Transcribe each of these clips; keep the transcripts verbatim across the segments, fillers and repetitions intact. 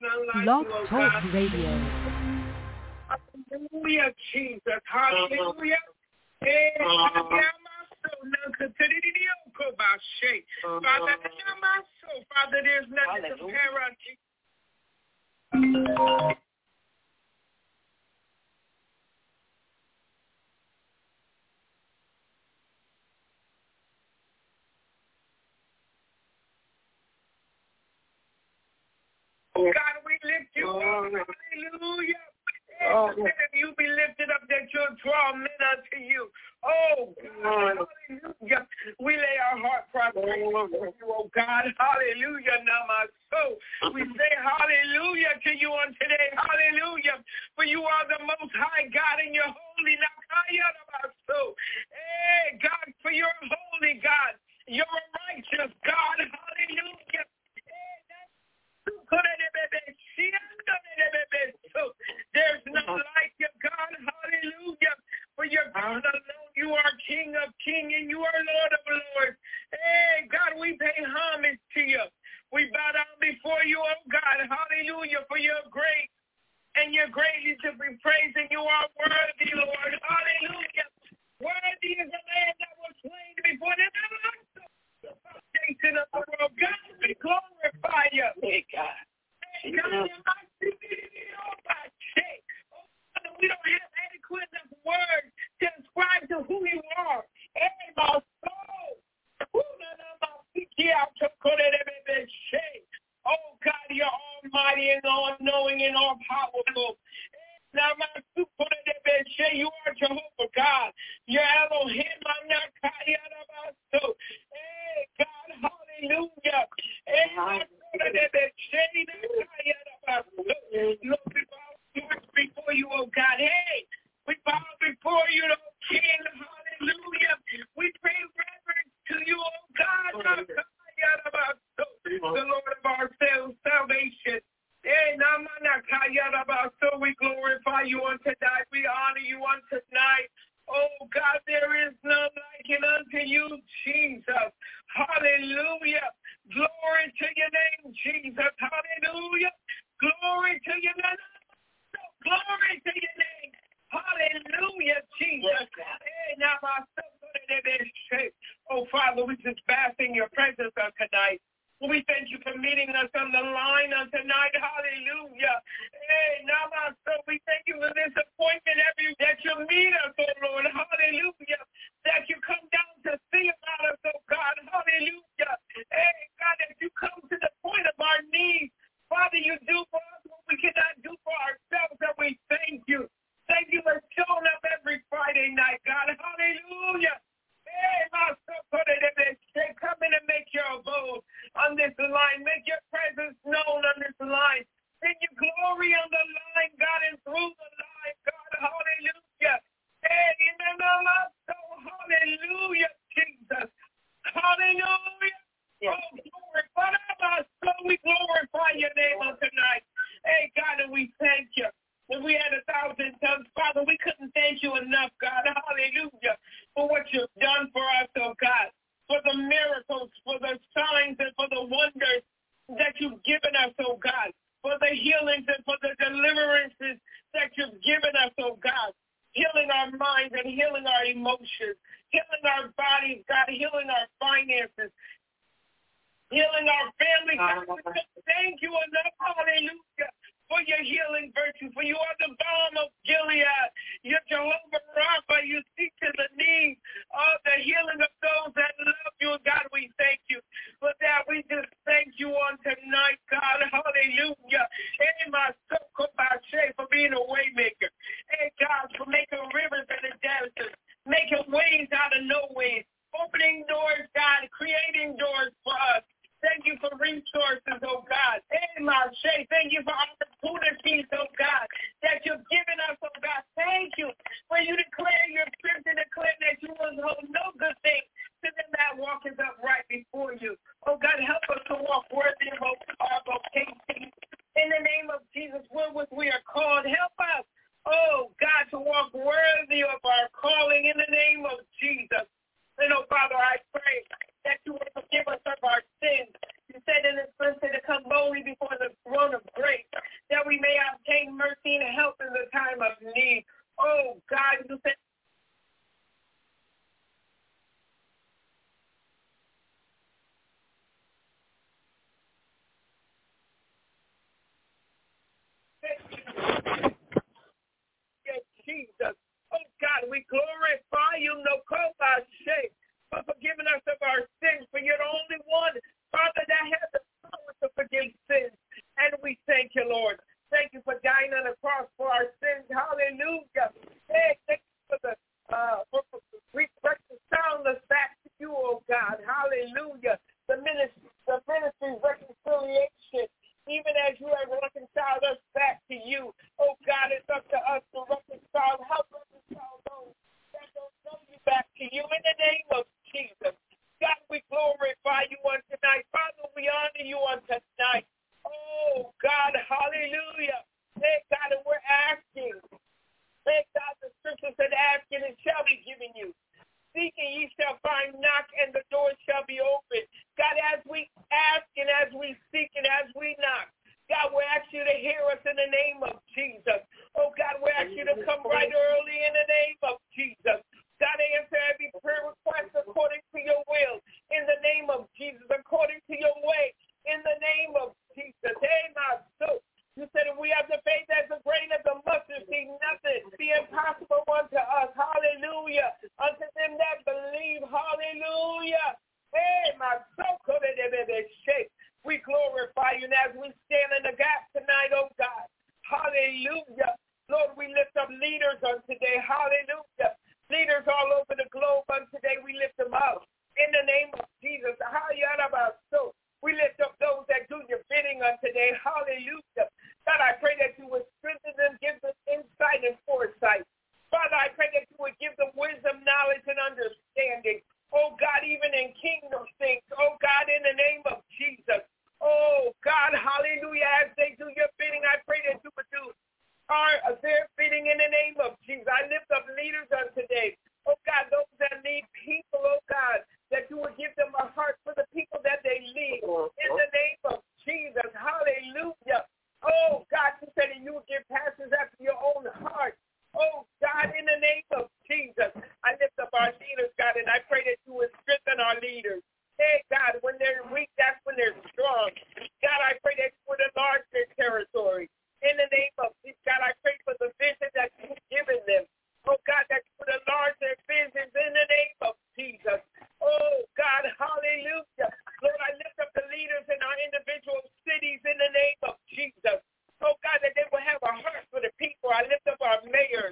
Blog Talk Radio. Hallelujah, Jesus. Hallelujah. Father, there's nothing to compare unto you. God, we lift you up. Hallelujah. Oh, if you be lifted up, that you'll draw men unto you. Oh, God, hallelujah. We lay our heart prostrate before you, oh God. Hallelujah. Now my soul. We say hallelujah to you on today. Hallelujah. For you are the most high God and you're holy. Now, hey, God, for you're holy, God. You're a righteous God. Hallelujah. There's none like you, God. Hallelujah. For your God alone, you are King of kings and you are Lord of lords. Hey, God, we pay homage to you. We bow down before you, oh God. Hallelujah. For your great and your greatly to be praised, and you are worthy, Lord. Hallelujah. Worthy is the Lamb that was slain before the foundation of the world. God, we glorify you. Hey, God. Hey, God, we don't have adequate enough words to describe to who you are. Hey, my soul. Oh, God, you're almighty and all-knowing and all-powerful. Now, my you are Jehovah God. You're Elohim. Hey, God, hallelujah. Hey, Lord, we bow before you, oh God. Hey, we bow before you, oh King. Hallelujah. We pray reverence to you, oh God. The Lord of our salvation. So we glorify you on tonight. We honor you on tonight. Oh God, there is none like it unto you, Jesus. Hallelujah. Glory to your name, Jesus. Hallelujah. Glory to your name. Glory to your name. Hallelujah, Jesus. Oh, Father, we just bask in your presence on tonight. We thank you for meeting us on the line on tonight. Hallelujah. Hey, Namaste. We thank you for this appointment every that you meet us, oh Lord. Hallelujah. That you come down to see about us, oh God. Hallelujah. Hey, God, that you come to the point of our needs. Father, you do for us what we cannot do for ourselves, and we thank you. Thank you for showing up every Friday night, God. Hallelujah. Hey, my soul, come in and make your abode on this line. Make your presence known on this line. Bring your glory on the line, God, and through the line, God. Hallelujah. Hey, in the name of soul, hallelujah, Jesus. Hallelujah. Oh, glory. So we glorify your name on tonight. Hey, God, and we thank you. If we had a thousand tongues, Father, we couldn't thank you enough, God. Hallelujah. For what you've done for us, oh God. For the miracles, for the signs, and for the wonders that you've given us, oh God. For the healings and for the deliverances that you've given us, oh God. Healing our minds and healing our emotions. Healing our bodies, God. Healing our finances. Healing our family. God. Thank you enough. Hallelujah. For your healing virtue, for you are the balm of Gilead. You're Jehovah Rapha. You speak to the needs of the healing of those that love you. God, we thank you for that. We just thank you on tonight, God. Hallelujah. And my soul, for being a way maker. And God, for making rivers and the deserts, making ways out of no ways, opening doors, God, creating doors for us. Thank you for resources, oh God. And my Shay, thank you for opportunities, oh God, that you've given us, oh God. Thank you for you declare your scripture, declare that you will hold no good thing to them that walk is upright before you. Oh God, help us to walk worthy of our vocation. In the name of Jesus, wherewith we are called, help us, oh God, to walk worthy of our calling in the name of Jesus. And oh Father, I pray that you will forgive us of our sins. You said in this verse to come boldly before the throne of grace, no shame, for forgiving us of our sins, for you're the only one, Father, that has the power to forgive sins. And we thank you, Lord. Thank you for dying on the cross for our sins. Hallelujah. Hey, thank you for the uh, for, for, for reconciling us back to you, oh God. Hallelujah. The ministry, the ministry reconciliation, even as you have reconciled us back to you. Oh God, it's up to us to reconcile, help reconcile those that don't know you back to you in the name of Jesus. God, we glorify you on tonight. Father, we honor you on tonight. Oh God, hallelujah. Thank God, and we're asking. Thank God, the scripture said, asking and shall be given you. Seeking ye shall find, knock, and the door shall be open. God, as we ask and as we seek and as we knock, God, we ask you to hear us in the name of Jesus. Oh, God, we ask you to come right early in the name of Jesus. God, answer every prayer request according to your will in the name of Jesus, according to your way in the name of Jesus. Hey, my soul. You said if we have the faith as a grain of the mustard seed, nothing be impossible unto us. Hallelujah. Unto them that believe. Hallelujah. Hey, my soul. We glorify you. And as we stand in the gap tonight, oh God. Hallelujah. Lord, we lift up leaders on today. Hallelujah. Leaders all over the globe on today. We lift them up. In the name of Jesus. We lift up those that do your bidding on today. Hallelujah. God, I pray that you would strengthen them, give them insight and foresight. Father, I pray that you would give them wisdom, knowledge, and understanding. Oh, God, even in kingdom things. Oh, God, in the name of Jesus. Oh, God, hallelujah. As they do your bidding, I pray that you would do our, their bidding in the name of Jesus. I lift up leaders on today. Oh, God, those that need people, oh, God, that you would give them a heart for the people that they lead. In the name of Jesus. Hallelujah. Oh, God, you said that you would give pastors after your own heart. Oh, God, in the name of Jesus, I lift up our leaders, God, and I pray that you would strengthen our leaders. Hey, God, when they're weak, that's when they're strong. God, I pray that you would enlarge their territory. In the name of Jesus, God, I pray for the vision that you've given them. Oh, God, that you would enlarge their visions in the name of Jesus. Oh, God, hallelujah. Lord, I lift up the leaders in our individual cities in the name of Jesus. Oh, God, that they will have a heart for the people. I lift up our mayors,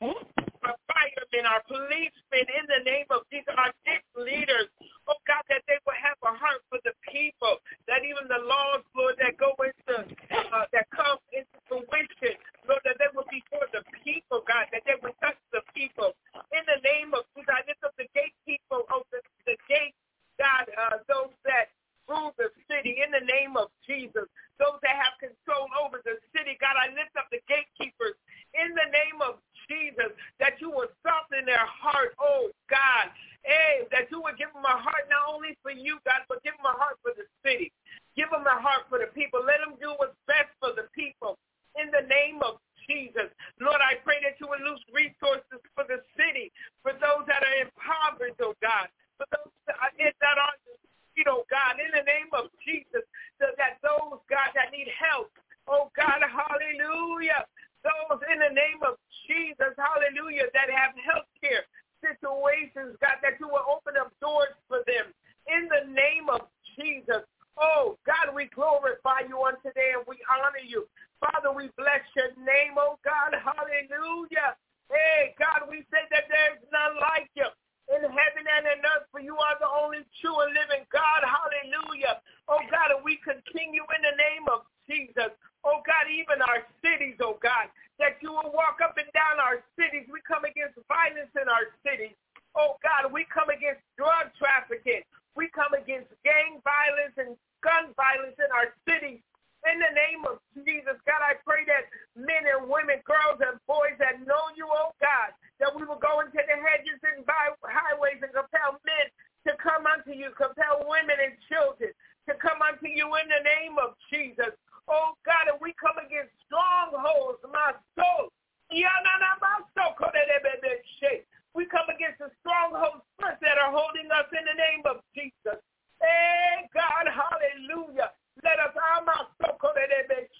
our firemen, our policemen in the name of Jesus, our district leaders. Oh, God, that they will have a heart for the people, that even the laws, Lord, that go into, uh, that come into fruition, Lord, that they will be for the people, God, that they will touch the people. In the name of Jesus, I lift up the gatekeeper of the, the gate, God, uh, those that rule the city in the name of Jesus, those that have control over the city. God, I lift up the gatekeepers in the name of Jesus, that you will soften their heart, oh God, hey, that you would give them a heart not only for you, God, but give them a heart for the city. Give them a heart for the people. Let them do what's best for the people in the name of Jesus. Lord, I pray that you would loose resources for the city, for those that are impoverished, oh God, for those that are, that are you know, God, in the name of Jesus, so that those, God, that need help, oh God, hallelujah, those in the name of Jesus, hallelujah, that have health care situations, God, that you will open up doors for them in the name of Jesus. Oh, God, we glorify you on today and we honor you. Father, we bless your name, oh God, hallelujah. Hey, God, we say that there's none like you in heaven and in earth, for you are the only true and living God. Hallelujah. Oh, God, and we continue in the name of Jesus. Oh, God, even our cities, oh, God, that you will walk up and down our cities. We come against violence in our cities. Oh, God, we come against drug trafficking. We come against gang violence and gun violence in our cities. In the name of Jesus, God, I pray that men and women, girls and boys that know you, oh God, that we will go into the hedges and by highways and compel men to come unto you, compel women and children to come unto you in the name of Jesus. Oh God, and we come against strongholds, my soul. We come against the strongholds first that are holding us in the name of Jesus. Hey God, hallelujah. Let us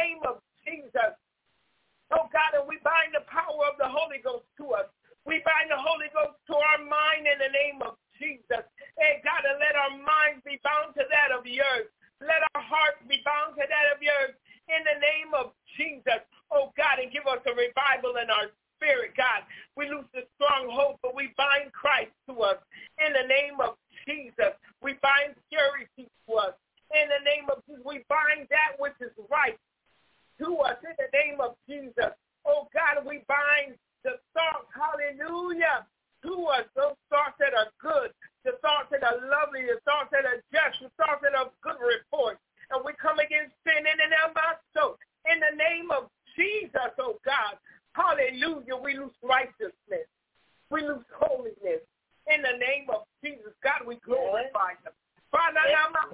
name of Jesus. Oh, God, and we bind the power of the Holy Ghost to us. We bind the Holy Ghost to our mind in the name of Jesus. Hey, God, and let our minds be bound to that of yours. Let our hearts be bound to that of yours in the name of Jesus. Oh, God, and give us a revival in our spirit, God. We lose the strong hope, but we bind Christ to us in the name of Jesus. We bind purity to us in the name of Jesus. We bind that which is right to us in the name of Jesus. Oh, God, we bind the thoughts, hallelujah, to us, those thoughts that are good, the thoughts that are lovely, the thoughts that are just, the thoughts that are good report. And we come against sin in and out of so in the name of Jesus, oh God, hallelujah, we lose righteousness. We lose holiness. In the name of Jesus, God, we glorify Him. Father,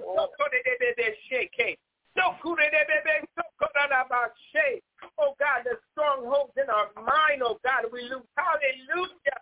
oh God, the strongholds in our mind, oh God, we lose. Hallelujah.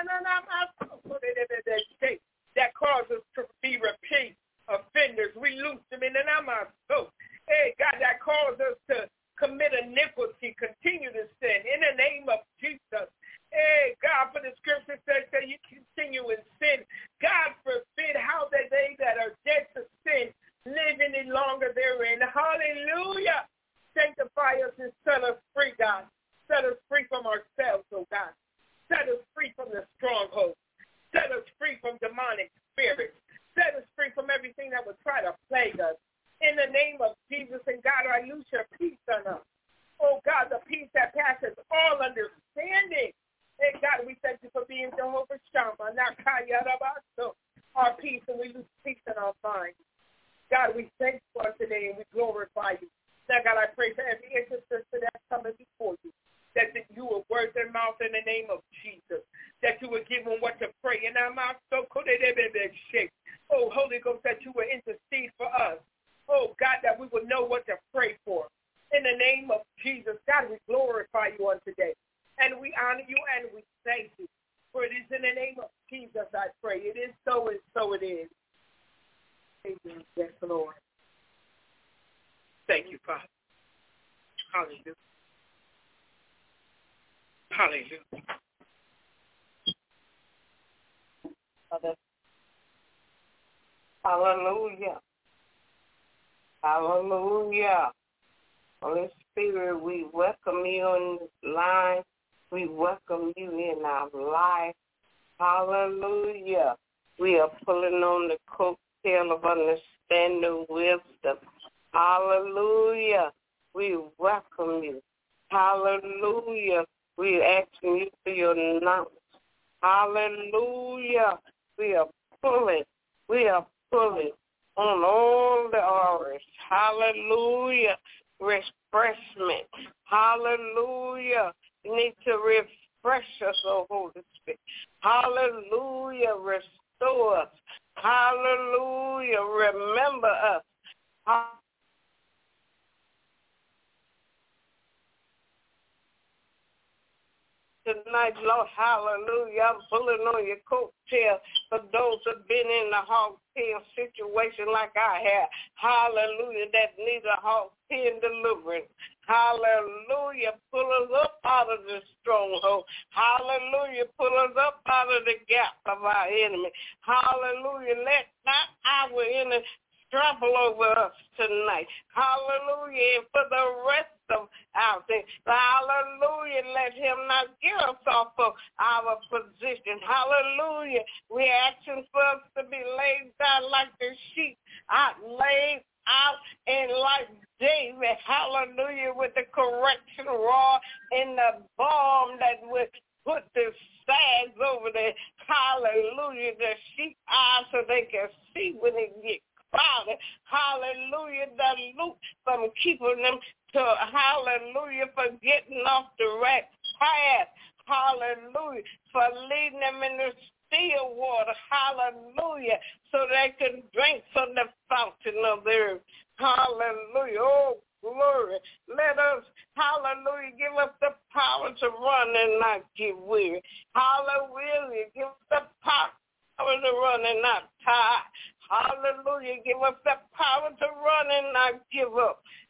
That causes to be repeat offenders. We lose them in the name of Jesus. Hey, God, that causes us to commit iniquity, continue to sin in the name of Jesus. Hey, God, for the scripture says that you continue in sin. God forbid how that they that are dead to sin live any longer therein. Hallelujah. Sanctify us and set us free, God. Set us free from ourselves, oh God. Set us free from the strongholds. Set us free from demonic spirits. Set us free from everything that would try to plague us. In the name of Jesus, and God, I lose your peace on us. Oh God, the peace that passes all understanding. Hey, God, we thank you for being Jehovah Shammah, not Kayarabaso, our peace, and we lose peace in our mind. God, we thank you for today, and we glorify you. Now, God, I pray for every intercessor that's coming before you, that you will word their mouth in the name of Jesus, that you will give them what to pray in our mouth. So could it be shake? Oh, Holy Ghost, that you will intercede for us. Oh, God, that we will know what to pray for. In the name of Jesus, God, we glorify you on today. And we honor you and we thank you. For it is in the name of Jesus I pray. It is so and so it is. Amen. Yes, Lord. Thank you, Father. Hallelujah. Hallelujah. Father. Hallelujah. Hallelujah. Holy Spirit, we welcome you on this line. We welcome you in our life. Hallelujah. We are pulling on the coattail of understanding wisdom. Hallelujah. We welcome you. Hallelujah. We are asking you for your knowledge. Hallelujah. We are pulling. We are pulling on all the hours. Hallelujah. Refreshment. Hallelujah. You need to refresh us, oh Holy Spirit. Hallelujah. Restore us. Hallelujah. Remember us. Hallelujah. Tonight, Lord, hallelujah, I'm pulling on your coattail for those who have been in the hog pen situation like I have. Hallelujah, that need a hog pen deliverance. Hallelujah, pull us up out of the stronghold. Hallelujah, pull us up out of the gap of our enemy. Hallelujah, let not our enemy trample over us tonight. Hallelujah, and for the rest of our day. Hallelujah, let him not get us off of our position. Hallelujah, we're asking for us to be laid down like the sheep, out laid out and like David. Hallelujah, with the correction rod and the balm that would put the sags over there. Hallelujah, the sheep eyes so they can see when they get Father, hallelujah, the loop from keeping them to, hallelujah, for getting off the right path, hallelujah, for leading them in the still water, hallelujah, so they can drink from the fountain of the earth, hallelujah, oh, glory, let us, hallelujah, give us the power to run and not get weary, hallelujah, give us the power to run and not tired. Hallelujah. Give us the power to run and not give up.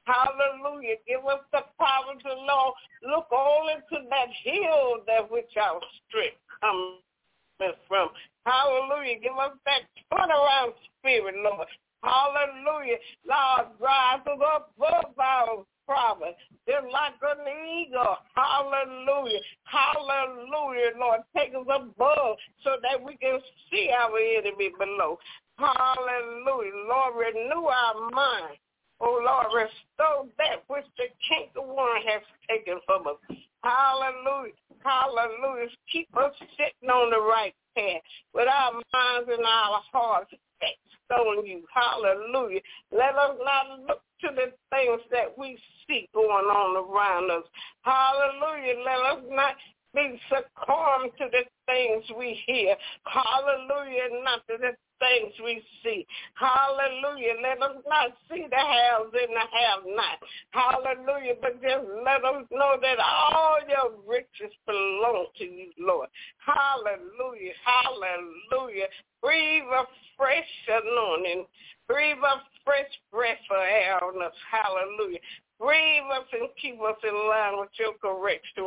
Hallelujah. Give us the power to know. Look only to that hill that which our strength comes from. Hallelujah. Give us that turnaround spirit, Lord. Hallelujah. Lord, rise us up above our problem. Just like an eagle. Hallelujah. Hallelujah, Lord. Take us above so that we can see our enemy below. Hallelujah. Lord, renew our mind. Oh, Lord, restore that which the cankerworm has taken from us. Hallelujah. Hallelujah. Keep us sitting on the right path with our minds and our hearts fixed on you. Hallelujah. Let us not look to the things that we see going on around us. Hallelujah. Let us not be succumb to the things we hear. Hallelujah. Not to the things we see. Hallelujah. Let us not see the haves and the have-not. Hallelujah. But just let us know that all your riches belong to you, Lord. Hallelujah. Hallelujah. Breathe a fresh anointing. Breathe a fresh breath of air on us. Hallelujah. Breathe us and keep us in line with your correction.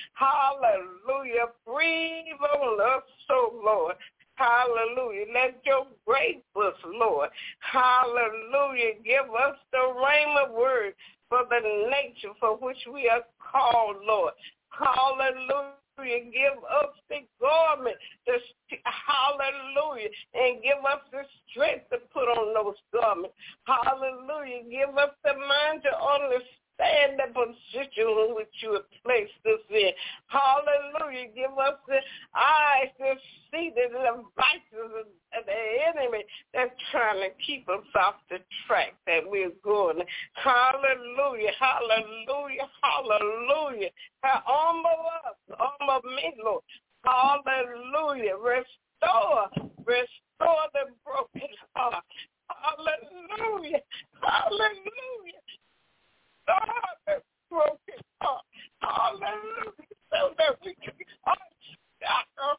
Hallelujah. Breathe on us, so Lord. Hallelujah. Let your grace us, Lord. Hallelujah. Give us the rhema word for the nature for which we are called, Lord. Hallelujah. Give us the garment, the, hallelujah, and give us the strength to put on those garments. Hallelujah. Give us the mind to understand the position in which you have placed us in. Hallelujah. Give us the eyes to see the devices of the enemy that's trying to keep us off the track that we're going. Hallelujah. Hallelujah. Hallelujah. Armor us. Armor me, Lord. Hallelujah. Restore. Restore the broken heart. Hallelujah. Hallelujah. Restore the broken heart. Hallelujah. So that we can be unshackled.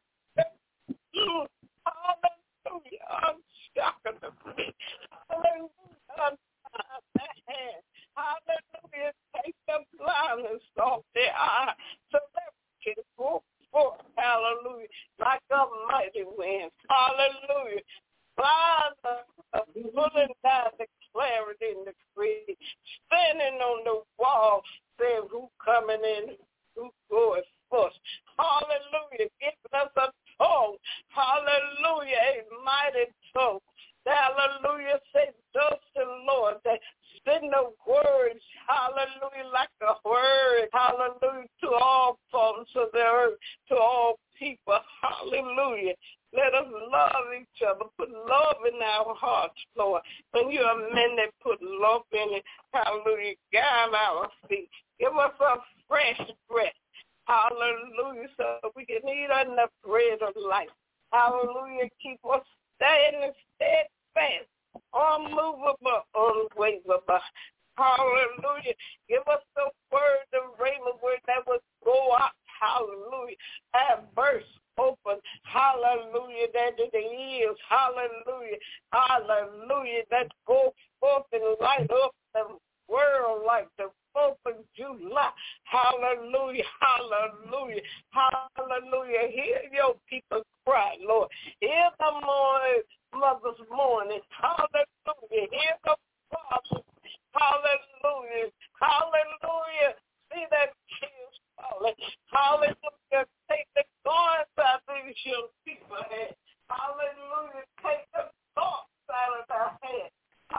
Hallelujah. Unshackled the feet. Hallelujah. Untie the hand. Hallelujah. Take the blindness off their eye so that we can go forth. Hallelujah. Like a mighty wind. Hallelujah. Blind us, pulling down the clarity in the creed, standing on the wall, saying who coming in, who going first. Hallelujah. Giving us a tongue. Hallelujah. A mighty tongue. Hallelujah. Say, thus the Lord, that send the words, hallelujah, like a word, hallelujah, to all forms of the earth, to all people. Hallelujah. Let us love each other. Put love in our hearts, Lord. When you are men that put love in it, hallelujah, guide our feet. Give us a fresh breath. Hallelujah, so we can eat on the bread of life. Hallelujah, keep us standing steadfast, unmovable, unwavable. Hallelujah. Give us the word, the rhema word that will go out. Hallelujah. Have burst open. Hallelujah. That it is. Hallelujah. Hallelujah. That go forth and light up the world like the fourth of July. Hallelujah. Hallelujah. Hallelujah. Hear your people cry, Lord. Hear the morning, mother's morning. Hallelujah. Hear the father. Hallelujah. Hallelujah. See that tears falling. Hallelujah. Take the guards out of these young people head. Hallelujah. Take the thoughts out of their head.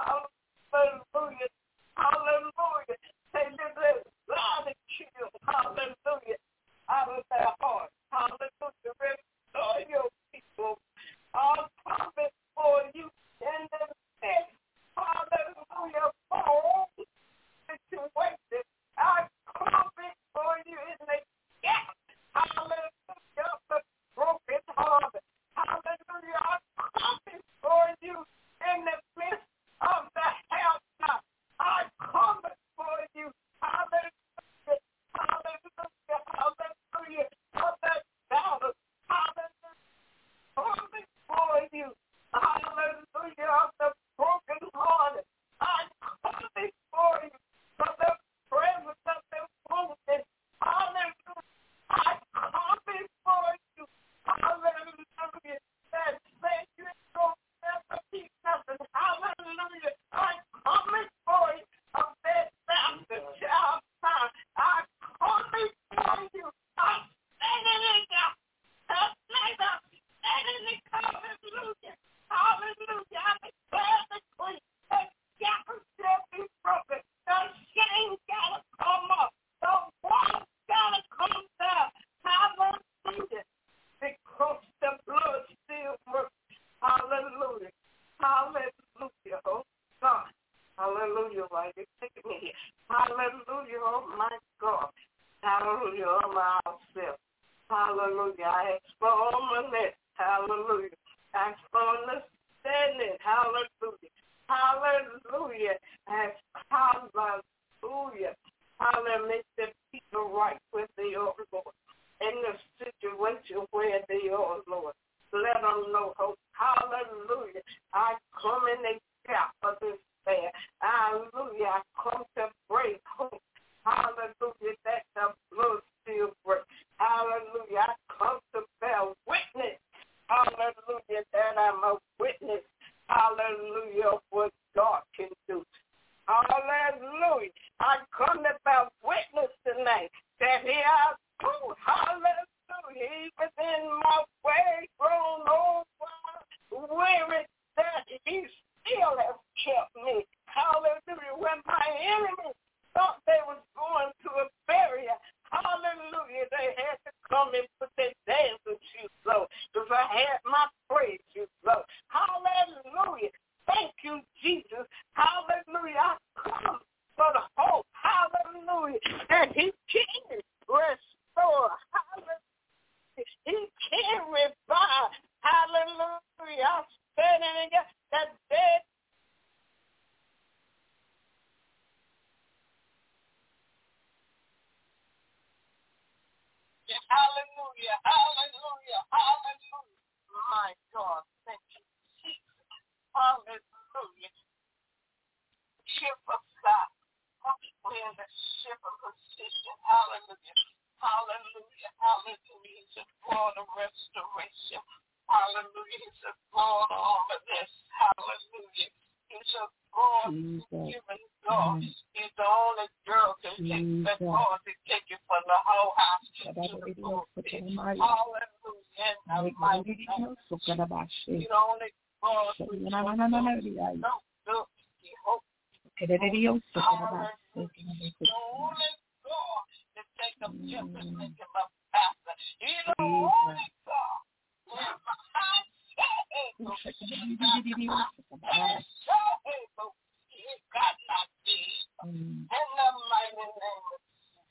Hallelujah. Hallelujah. Take the blood and kill. Hallelujah. Out of their heart. Hallelujah. Restore Hallelujah, why you taking me here? Hallelujah, oh my God. Hallelujah, all myself. Hallelujah, I ask for all my lips. Hallelujah. I ask for understanding. Hallelujah. Hallelujah. I ask, hallelujah. Hallelujah, make the people right with the Lord. In the situation where they are, Lord. Let them know hope. Hallelujah. I come in the gap of despair. Hallelujah. I come to break hope. Hallelujah. That the blood still breaks. Hallelujah. I come to bear witness. Hallelujah. That I'm a witness. Hallelujah. Of what God can do. Hallelujah. I come to bear witness tonight that here I go. Hallelujah. Even in my way grown over, weary, that he still has kept me. Hallelujah. When my enemies thought they was going to a barrier, hallelujah, they had to come and put their dancing shoes low because I had my praise shoes low. Hallelujah. Thank you, Jesus. Hallelujah. I come for the hope. Hallelujah. And he can restore. Hallelujah. He can revive. Hallelujah. I'm standing against that dead. Hallelujah. Hallelujah. Hallelujah. My God. Thank you, Jesus. Hallelujah. Ship of God. We're in the ship of position. Hallelujah. Hallelujah. Hallelujah. He's a God of restoration. Hallelujah. He's a God of all of this. Hallelujah. He's a God who's given God. He's the only girl can take the God to take you from the whole house to the pulpit. Hallelujah. And the mighty name. He's the only God who's no good. He hopes. Hallelujah. The only God to take them just and make them a pastor. He's the only God. He got not thee. In the mighty name of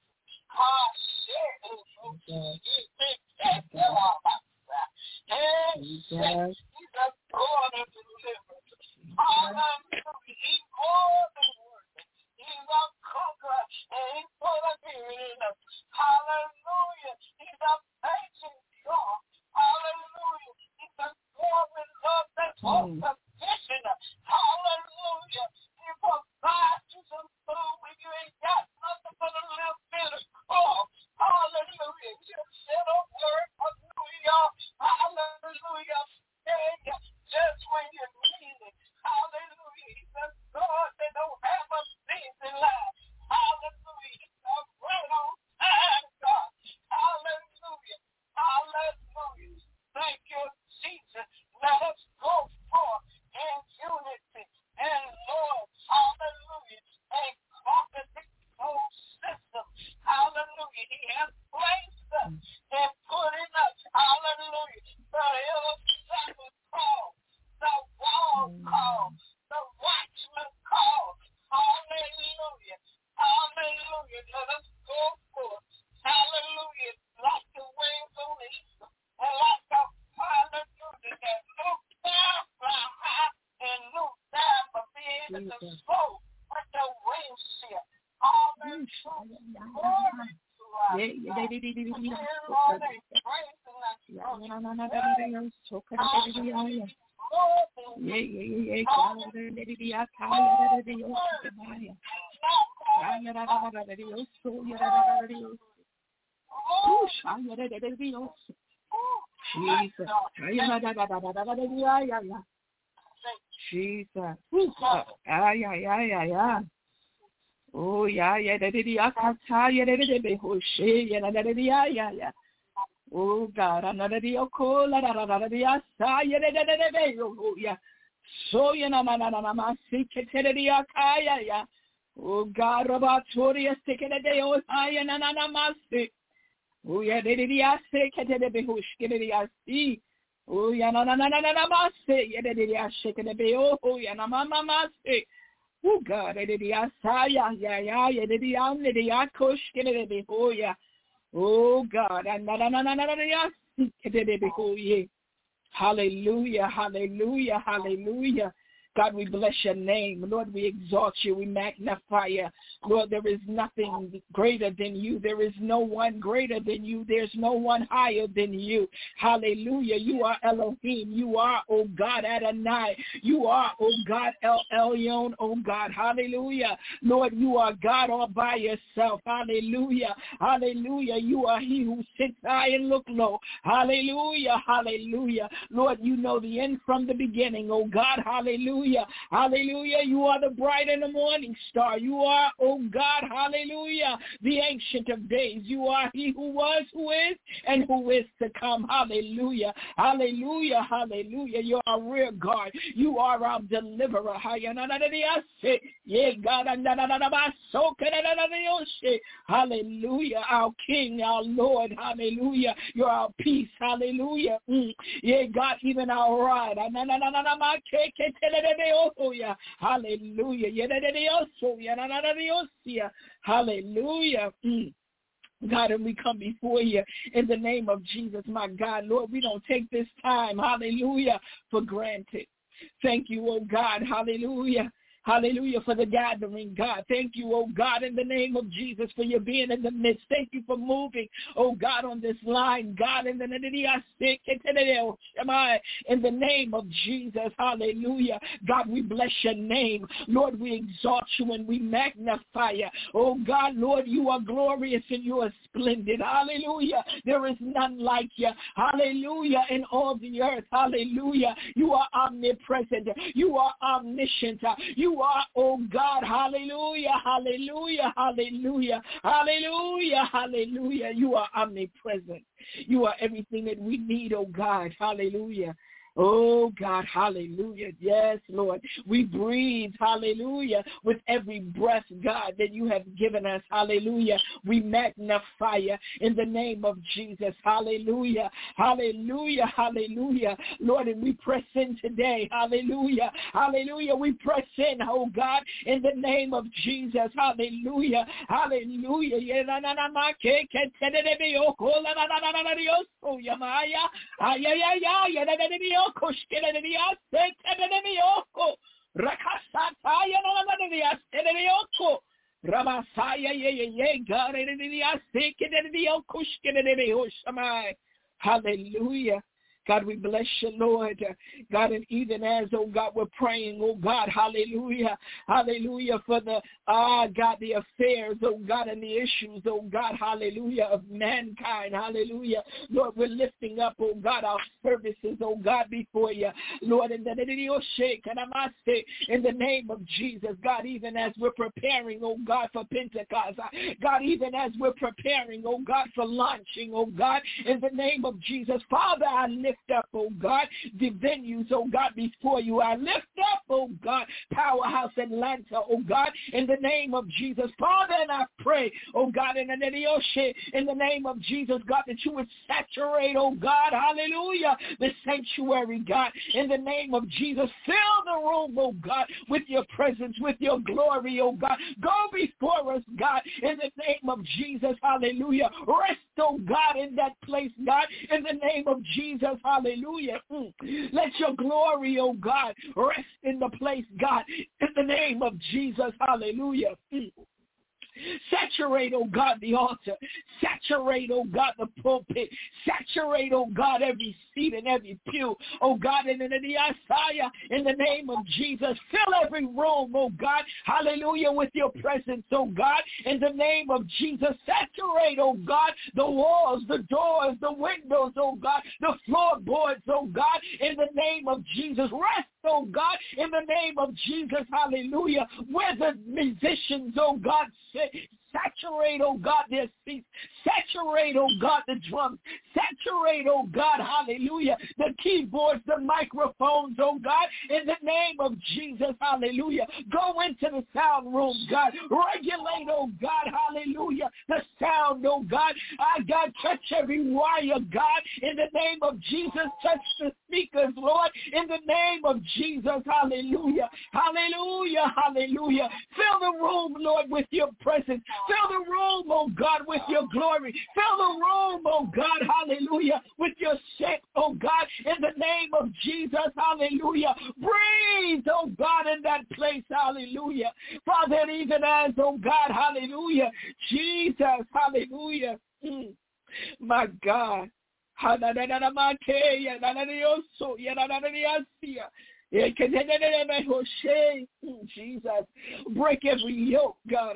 Jesus. He's a God of deliverance. Hallelujah. He's more than worthy. He's a conqueror and he's for the period. Hallelujah. He's a patient God. Hallelujah. He's a God with love that's all sufficient. Hallelujah. He provides you some food when you ain't got nothing but a little bit of corn. Hallelujah. You said a word. Hallelujah. Hallelujah. Just when you need it. Hallelujah. He's a God that don't have a thing in life. Hallelujah. He's a right on time God. Hallelujah. Hallelujah. Thank you, Jesus. Let us go forth in unity and Lord. Hallelujah. And conquer the whole system. Hallelujah. He has placed us and put in us. Hallelujah. The intercessor call. The wall call. The watchman call. Hallelujah. Hallelujah. Let us go forth. Hallelujah. Like the wings on the eagle. And like the hallelujah. That no down fly high and no down for being able to go with the wings shift. Hallelujah. Glory to our God. All that praise and that Yeah, yeah, yeah, yeah. Jesus. Jesus. Ah, yeah, yeah, yeah, yeah. Oh, yeah, yeah, yeah, yeah, yeah, yeah, yeah. Oh God, another deal call, la la la la la, sa ya de de de de, oh yeah. So ya na na na na ma si ke te de ya kaya ya. Oh God, robatoriya se ke de de oh ya na na na ma si. Oh ya de de ya se ke te de be hush ke de ya si. Oh ya na na na na na ma si ya de de ya se ke de be oh ya na ma ma ma si. Oh, God. Oh, God. Hallelujah, hallelujah, hallelujah. God, we bless your name. Lord, we exalt you. We magnify you. Lord, there is nothing greater than you. There is no one greater than you. There's no one higher than you. Hallelujah. You are Elohim. You are, oh God, Adonai. You are, oh God, El Elyon, oh God. Hallelujah. Lord, you are God all by yourself. Hallelujah. Hallelujah. You are he who sits high and look low. Hallelujah. Hallelujah. Lord, you know the end from the beginning, oh God. Hallelujah. Hallelujah. Hallelujah. You are the bright and the morning star. You are, oh God, hallelujah, the ancient of days. You are he who was, who is, and who is to come. Hallelujah. Hallelujah. Hallelujah. You're our rear guard. You are our deliverer. Hallelujah. Our King, our Lord. Hallelujah. You're our peace. Hallelujah. Mm. Yeah, God, even our rod. Hallelujah. Hallelujah. Mm. God, and we come before you in the name of Jesus, my God. Lord, we don't take this time, hallelujah, for granted. Thank you, oh God, hallelujah. Hallelujah, for the gathering, God. Thank you, oh God, in the name of Jesus, for your being in the midst. Thank you for moving, oh God, on this line, God, in the in the name of Jesus. Hallelujah. God, we bless your name. Lord, we exalt you and we magnify you. Oh God, Lord, you are glorious and you are splendid. Hallelujah. There is none like you. Hallelujah. In all the earth. Hallelujah. You are omnipresent. You are omniscient. You You are, oh God, hallelujah, hallelujah, hallelujah, hallelujah, hallelujah. You are omnipresent. You are everything that we need, oh God, hallelujah. Oh, God, hallelujah. Yes, Lord. We breathe, hallelujah, with every breath, God, that you have given us. Hallelujah. We magnify you in the name of Jesus. Hallelujah. Hallelujah. Hallelujah. Lord, and we press in today. Hallelujah. Hallelujah. We press in, oh God, in the name of Jesus. Hallelujah. Hallelujah. Ramasaya, yeah, yeah, God, hallelujah. God, we bless you, Lord. God, and even as, oh God, we're praying, oh God, hallelujah, hallelujah, for the, ah, God, the affairs, oh God, and the issues, oh God, hallelujah, of mankind, hallelujah. Lord, we're lifting up, oh God, our services, oh God, before you. Lord, in the, in the name of Jesus, God, even as we're preparing, oh God, for Pentecost, God, even as we're preparing, oh God, for launching, oh God, in the name of Jesus, Father, I lift up, oh God, the venues, oh God, before you. I lift up, oh God, Powerhouse Atlanta, oh God, in the name of Jesus. Father, and I pray, oh God, in the in the name of Jesus, God, that you would saturate, oh God, hallelujah, the sanctuary, God, in the name of Jesus. Fill the room, oh God, with your presence, with your glory, oh God. Go before us, God, in the name of Jesus, hallelujah. Rest, oh God, in that place, God, in the name of Jesus. Hallelujah. Mm. Let your glory, oh God, rest in the place, God, in the name of Jesus. Hallelujah. Mm. Saturate, oh God, the altar. Saturate, oh God, the pulpit. Saturate, oh God, every seat and every pew. Oh God, in the, in the name of Jesus, fill every room, oh God, hallelujah, with your presence, oh God, in the name of Jesus. Saturate, oh God, the walls, the doors, the windows, oh God, the floorboards, oh God, in the name of Jesus. Rest, oh God, in the name of Jesus, hallelujah, where the musicians, oh God, sit, saturate, oh God, their seats. Saturate, oh God, the drums. Saturate, oh God, hallelujah, the keyboards, the microphones, oh God, in the name of Jesus, hallelujah. Go into the sound room, God. Regulate, oh God, hallelujah, the sound, oh God. I, God, touch every wire, God, in the name of Jesus. Touch the speakers, Lord, in the name of Jesus, hallelujah. Hallelujah, hallelujah. Fill the room, Lord, with your presence. Fill the room, oh God, with your glory. Fill the room, oh God, hallelujah, with your shape, oh God, in the name of Jesus, hallelujah. Breathe, oh God, in that place, hallelujah. Father, even as, oh God, hallelujah, Jesus, hallelujah. Mm. My God. Jesus, break every yoke, God.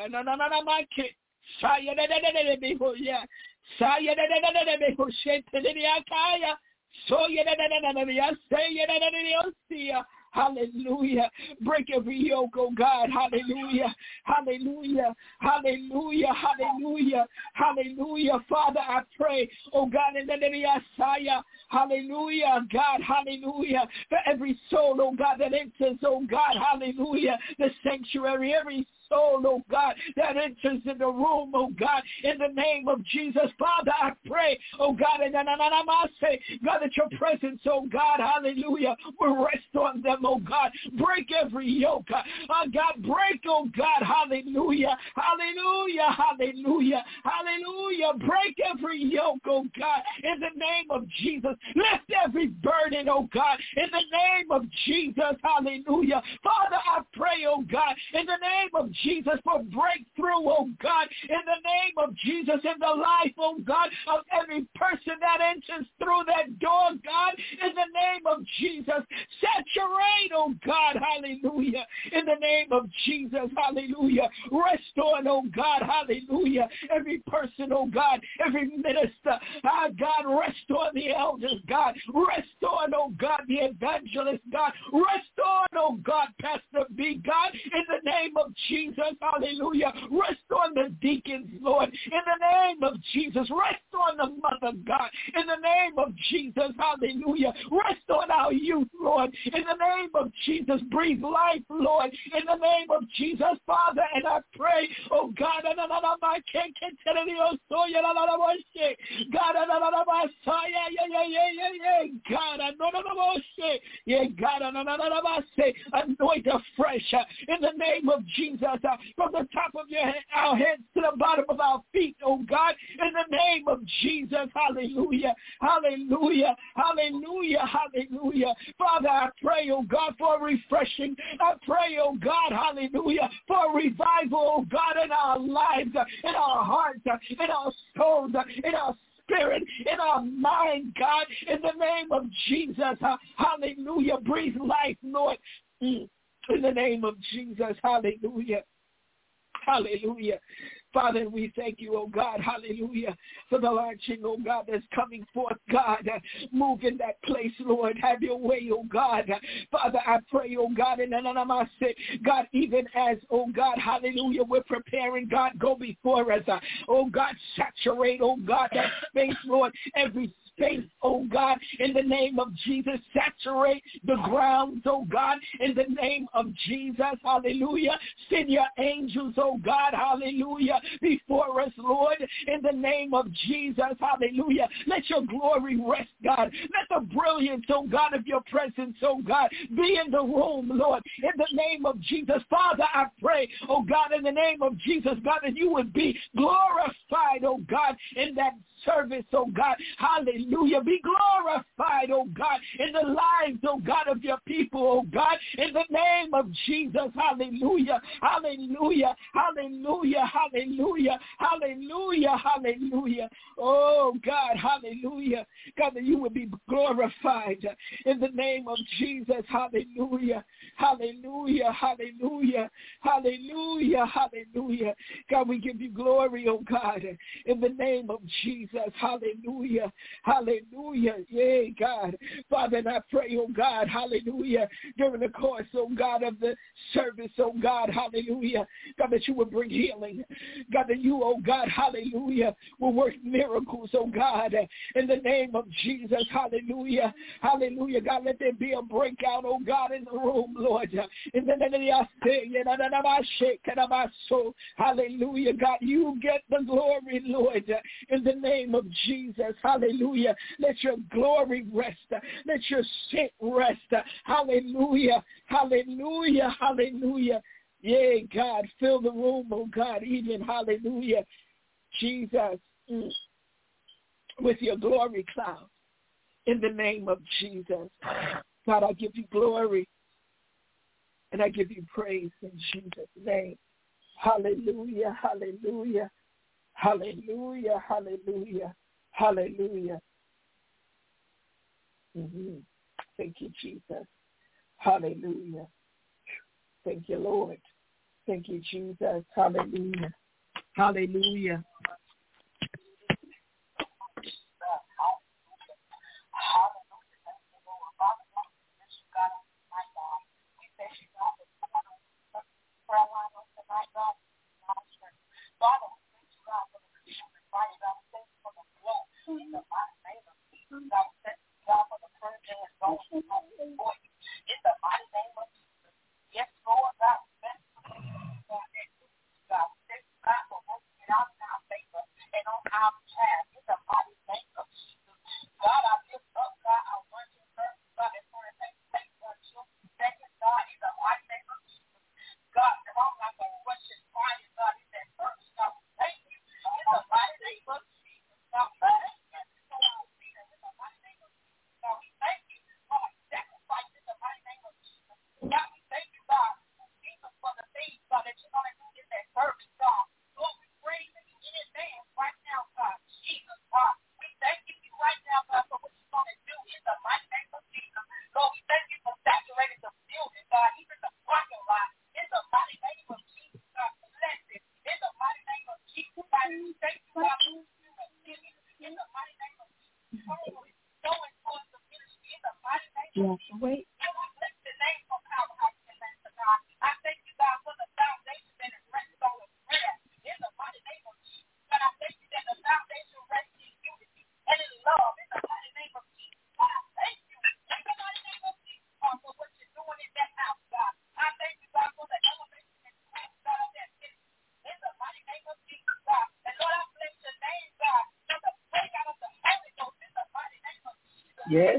Hallelujah. Break every yoke, oh God. Hallelujah. Hallelujah. Hallelujah. Hallelujah. Hallelujah. Father, I pray, oh God, in the name of Messiah. Hallelujah. God, hallelujah. For every soul, oh God, that enters, oh God, hallelujah, the sanctuary, every soul, oh God, that enters in the room, oh God, in the name of Jesus. Father, I pray, oh God, and then I say, God, that your presence, oh God, hallelujah, will rest on them, oh God. Break every yoke. Oh God, break, oh God, hallelujah, hallelujah, hallelujah, hallelujah. Break every yoke, oh God, in the name of Jesus. Lift every burden, oh God, in the name of Jesus, hallelujah. Father, I pray, oh God, in the name of Jesus, for breakthrough, oh God, in the name of Jesus, in the life, oh God, of every person that enters through that door, God, in the name of Jesus. Saturate, oh God, hallelujah, in the name of Jesus, hallelujah. Restore, oh God, hallelujah, every person, oh God, every minister, ah, God, restore the elders, God, restore, oh God, the evangelist, God, restore, oh God, Pastor B, God, in the name of Jesus. Jesus, hallelujah. Rest on the deacons, Lord, in the name of Jesus. Rest on the mother, God, in the name of Jesus, hallelujah. Rest on our youth, Lord, in the name of Jesus. Breathe life, Lord, in the name of Jesus, Father, and I pray, oh God, God, anoint afresh in the name of Jesus. Uh, from the top of your head, our heads to the bottom of our feet, oh God, in the name of Jesus, hallelujah, hallelujah, hallelujah, hallelujah. Father, I pray, oh God, for a refreshing. I pray, oh God, hallelujah, for a revival, oh God, in our lives, uh, in our hearts, uh, in our souls, uh, in our spirit, in our mind, God, in the name of Jesus, uh, hallelujah. Breathe life, Lord. Mm. In the name of Jesus, hallelujah, hallelujah. Father, we thank you, oh God, hallelujah, for the launching, oh God, that's coming forth, God. Move in that place, Lord. Have your way, oh God. Father, I pray, oh God, in the name of God, even as, oh God, hallelujah, we're preparing, God, go before us. Oh God, saturate, oh God, that space, Lord, every space, oh God, in the name of Jesus. Saturate the grounds, oh God, in the name of Jesus, hallelujah. Send your angels, oh God, hallelujah, before us, Lord, in the name of Jesus, hallelujah. Let your glory rest, God. Let the brilliance, oh God, of your presence, oh God, be in the room, Lord, in the name of Jesus. Father, I pray, oh God, in the name of Jesus, God, that you would be glorified, oh God, in that service, oh God, hallelujah. Be glorified, oh God, in the lives, oh God, of your people, oh God, in the name of Jesus, hallelujah, hallelujah, hallelujah, hallelujah, hallelujah, hallelujah, oh God, hallelujah, God, that you would be glorified in the name of Jesus, hallelujah, hallelujah, hallelujah, hallelujah, hallelujah, God, we give you glory, oh God, in the name of Jesus, hallelujah, hallelujah. Hallelujah. Yay, God. Father, and I pray, oh God, hallelujah, during the course, oh God, of the service, oh God, hallelujah, God, that you will bring healing. God, that you, oh God, hallelujah, will work miracles, oh God, in the name of Jesus, hallelujah, hallelujah. God, let there be a breakout, oh God, in the room, Lord. In the name of hallelujah, God, you get the glory, Lord, in the name of Jesus, hallelujah. Let your glory rest. Let your scent rest. Hallelujah, hallelujah, hallelujah. Yea, God, fill the room, oh God, even, hallelujah, Jesus, mm, with your glory cloud. In the name of Jesus. God, I give you glory and I give you praise in Jesus' name. Hallelujah, hallelujah, hallelujah, hallelujah, hallelujah. Mm-hmm. Thank you, Jesus. Hallelujah. Thank you, Lord. Thank you, Jesus. Hallelujah. Hallelujah. Yes, wait. Yes.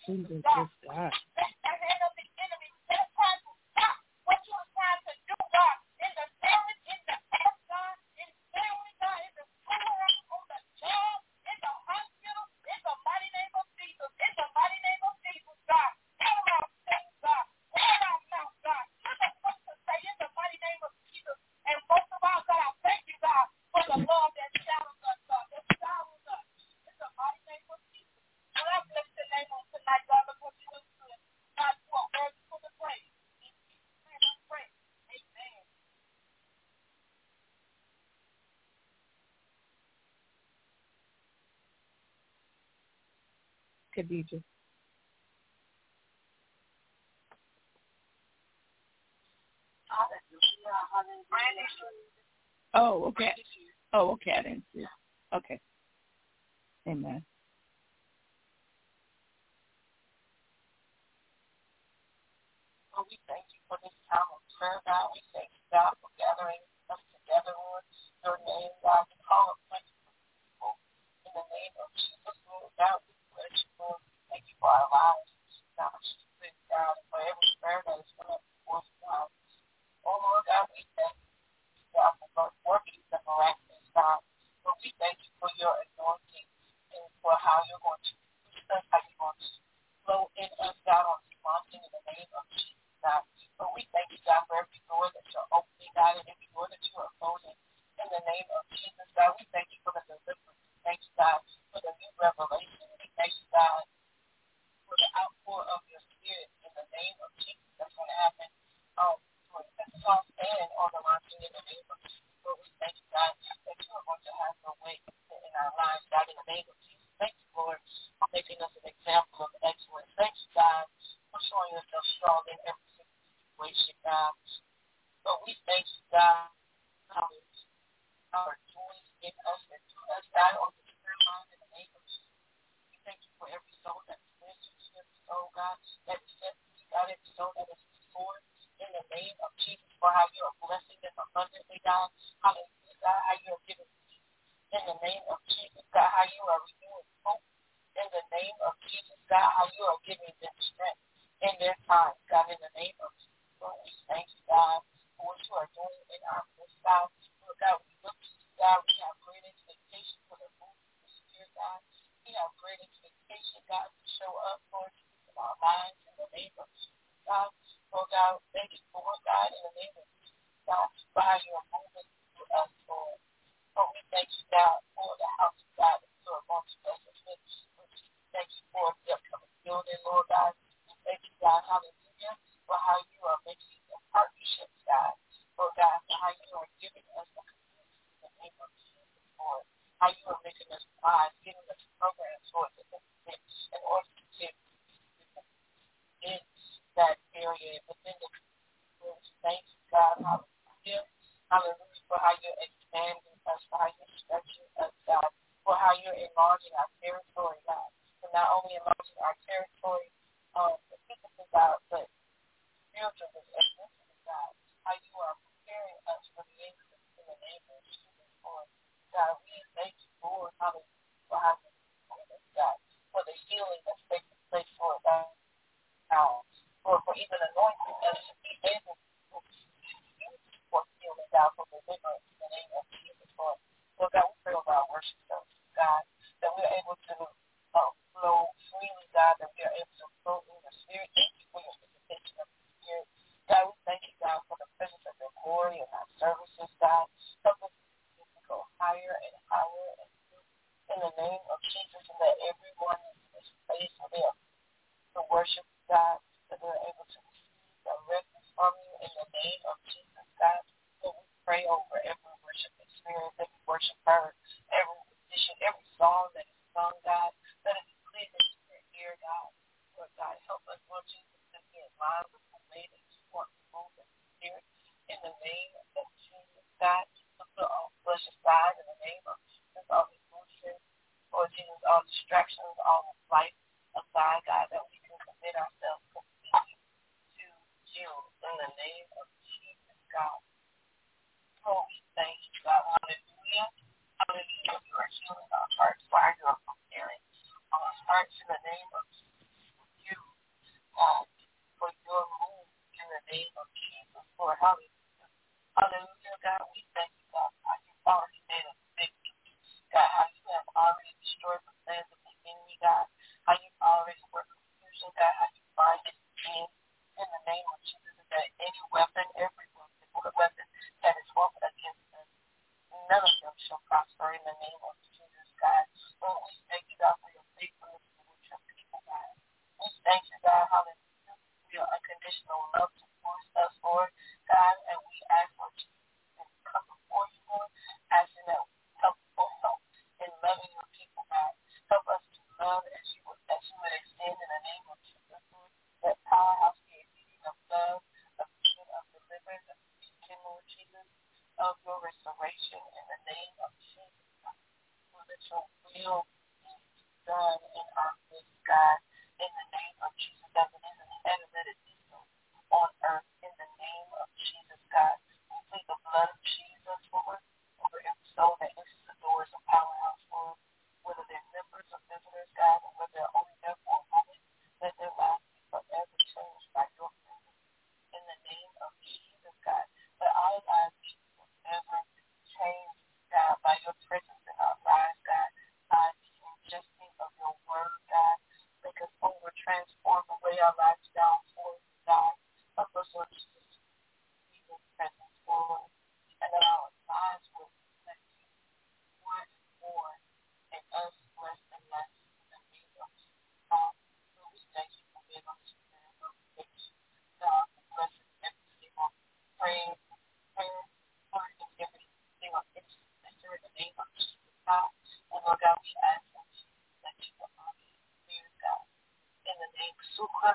Jesus, yes, God. Khadijah. Oh, okay. Oh, okay. I didn't see it. Okay. Amen. Lord, we thank you for this time of prayer, God. We thank you, God, for gathering us together, Lord. Your name, God, we call upon you people in the name of Jesus, Lord. God, we bless you, Lord. Thank you for our lives, God. We thank God for every prayer that is going up before you, God. Oh, Lord, God, we thank you, God, for working the miraculous, God. Lord, we thank you for your anointing and for how you're going to use us, how you're going to flow in us, God, on this mountain in the name of Jesus. God. But we thank you, God, for every door that you're opening, God, and every door that you are closing. In the name of Jesus, God, we thank you for the deliverance. We thank you, God, for the new revelation. We thank you, God, for the outpour of your spirit in the name of Jesus. That's going to happen. Um, for the song stand on the mountain in the name of Jesus. Lord, we thank you, God, that you are going to have your way in our lives, God, in the name of Jesus. Thank you, Lord, for making us an example of excellence. Thank you, God, for showing yourself strong in every situation, God. So we thank you, God, how our joy in us and through us, God, on the prayer line in the name of Jesus. We thank you for every soul that is ministered to, every soul, God, that is set free, God, every soul that is restored in the name of Jesus, for how you are blessing them abundantly, God. Hallelujah, God, how you are giving peace in the name of Jesus, God, how you are renewing hope in the name of Jesus, God, how you are giving them strength in their time, God, in the name of Jesus. Lord, we thank you, God, for what you are doing in our midst, God. Lord, God, we look to you, God. We have great expectation for the move of the Spirit, God. We have great expectation, God, to show up, Lord, in our lives in the name of Jesus, God. Lord, God, thank you for, God, in the name of Jesus, God, for how you are moving through us, Lord. Lord, we thank you, God, for the house of God that you are going to bless us with. Thank you for the upcoming building, Lord, God. We thank you, God, hallelujah, for how you are making the partnerships, God. Lord God, for how you are giving us the community in the name of Jesus, Lord. How you are making us wise, giving us programs, Lord, in order to get in that area within the community. Thank you, God, hallelujah. Hallelujah, for how you're expanding us, for how you're stretching us, God, for how you're enlarging our territory, God. And not only enlarging our territory, um, physically, God, but spiritually and mentally, God. How you are preparing us for the increase in the name of Jesus, Lord. God, we thank you, Lord, hallelujah, for how you're preparing us, God, for the healing that's taking place, Lord, God. Now, Lord, for even anointing us to be able to use for healing, God, for deliverance in the name of Jesus, Lord. Lord God, we pray over our worship service, God, that we're able to uh, flow freely, God, that we are able to flow in the Spirit. Thank you for your visitation of the Spirit. God, we thank you, God, for the presence of your glory in our services, God. Help us to go higher and higher and in the name of Jesus, and that everyone in this place will be able to worship God, that they're able to receive directly from you in the name of Jesus, God. So we pray over every worship experience, every worship heard, every musician, every song that is sung, God, let it be pleasing to your ear, God. Lord God, help us, Lord Jesus, to be in line with the way that you want to move in the Spirit. In the name of Jesus, God, to put all flesh aside in the name of Jesus, all emotions, Lord Jesus, all distractions, all life aside, God, that we can commit ourselves completely to you in the name of Jesus, God. Oh, we thank you, God. Hallelujah. Hallelujah. You are healing our hearts while you are preparing our hearts in the name of Jesus. Jesus, Lord. Hallelujah. Hallelujah, God. We thank you, God, how you've already made us victory. God, how you have already destroyed the plans of the enemy, God. How you've already worked confusion, God. How you bind it in, in the name of Jesus. That any weapon, every weapon, every weapon that is formed against us, none of them shall prosper in the name of Jesus, God. Lord, we thank you, God, for your faithfulness towards your people, God. We thank you, God, hallelujah, for your unconditional love towards us, Lord, God, and we ask, Lord Jesus, and come before you, Lord, asking that we come for help in loving your people, God. Help us to love as you would, as you would extend in the name of Jesus, Lord, that powerhouse be a meeting of love, a meeting of deliverance, a meeting, Lord Jesus, of your restoration in the name of Jesus, God. So that your will be done in our midst, God, in the name of Jesus, as it is in heaven, let it be so on earth, in the name of Jesus, God. We plead the blood of Jesus, Lord, over every soul that enters the doors of Powerhouse, Lord, whether they're members or visitors, God, or whether they're only there for a moment, let their lives be forever changed by your presence, in the name of Jesus, God. Let our lives be forever changed, God, by your presence in our lives, God, by the ingesting of your word, God. Make us over, transform the way our lives down for you, God. Help us, Lord Jesus, to see your presence, Lord, and that our lives will reflect you more and more, and us less and less, in the name of Jesus, God. So we thank you for being on this prayer. Lord, we thank you, God, for blessing every single prayer, prayer, Lord, and every single intercessor in the name of Jesus, God. And Lord God, we ask that you that you will honor your spirit, God, in the name of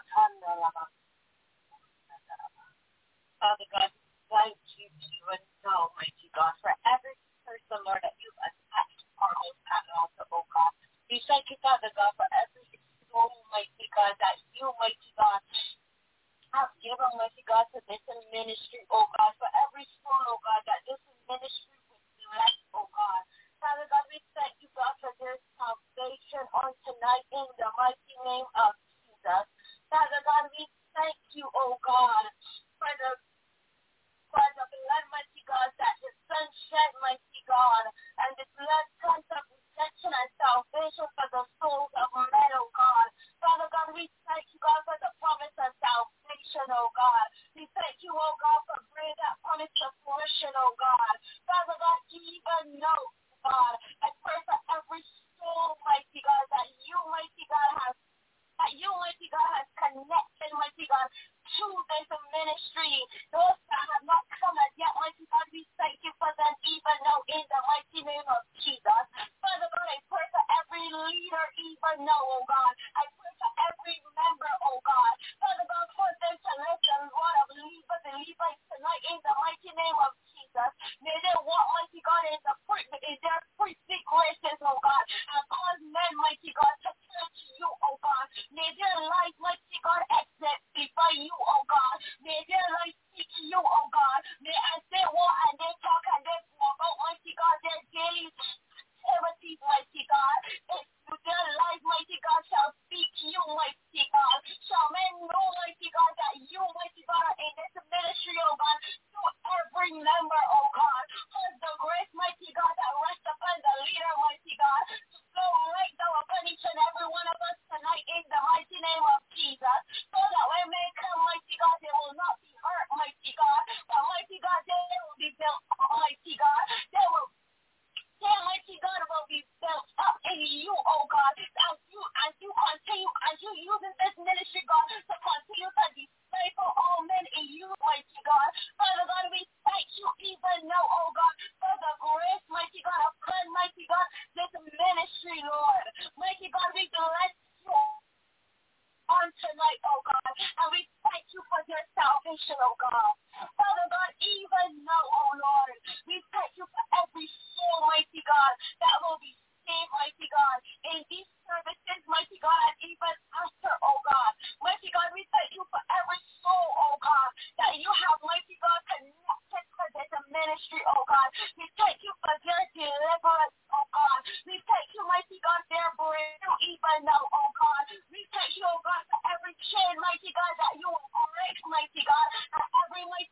Father God, thank you even now, mighty God, for every person, Lord, that you've attached to our own altar, oh God. We thank you, Father God, for every soul, mighty God, that you, mighty God, have given, mighty God, to this ministry, oh God, for every soul, oh God, that this ministry would bless, oh God. Father God, we thank you, God, for their salvation on tonight in the mighty name of Jesus. Father God, we thank you, oh God, for the for the blood, mighty God, that the Son shed, mighty God, and the blood comes of protection and salvation for the souls of men, oh God. Father God, we thank you, God, for the promise of salvation, oh God. We thank you, oh God, for bringing that promise to fruition, oh God. Father God, even know, God, I pray for every soul, mighty God, that you, mighty God, has that you, mighty God, has connected, mighty God, to this ministry. Those that have not come as yet, mighty God, we thank you for them even now in the mighty name of Jesus. Father God, I pray for every leader even now, oh God. I pray for every member, oh God. Father God, for them to lift the Lord of believers and Levites tonight in the mighty name of Jesus. May they walk, mighty God, in, the pre- in their priestly graces, oh God, and cause men, mighty God, to turn to you, oh God. May their life, mighty God, exit before you, oh God. May their life speak to you, oh God. May as they walk and they talk and they walk out, mighty God, their daily activities, mighty God. It's their life, mighty God, shall speak to you, mighty God. Shall men know, mighty God, that you, mighty God, are in this ministry, oh God, to every member, oh God. Cause the grace, mighty God, that rests upon the leader, mighty God, to flow right now upon each and every one of us tonight in the mighty name of Jesus. So that when they come, mighty God, they will not be hurt, mighty God. But mighty God, they will be built up, mighty God. They will Say, mighty God, will be built up in you, oh God, as you, as you continue, as you using this ministry, God, to continue to disciple all men in you, mighty God. Father God, we thank you even now, oh God, for the grace, mighty God, upon, mighty God, this ministry, Lord. Mighty God, we bless you on tonight, oh God, and we thank you for your salvation, oh God. Father God, even now, oh Lord, we thank you for every soul, mighty God, that will be saved, mighty God, in these services, mighty God, and even after, oh God. Mighty God, we thank you for every soul, oh God, that you have, mighty God, connected to this ministry, oh God. We thank you for their deliverance, oh God. We thank you, mighty God, their breakthrough even now, oh God. We thank you, oh God, for every chain, mighty God, that you will break, mighty God, and every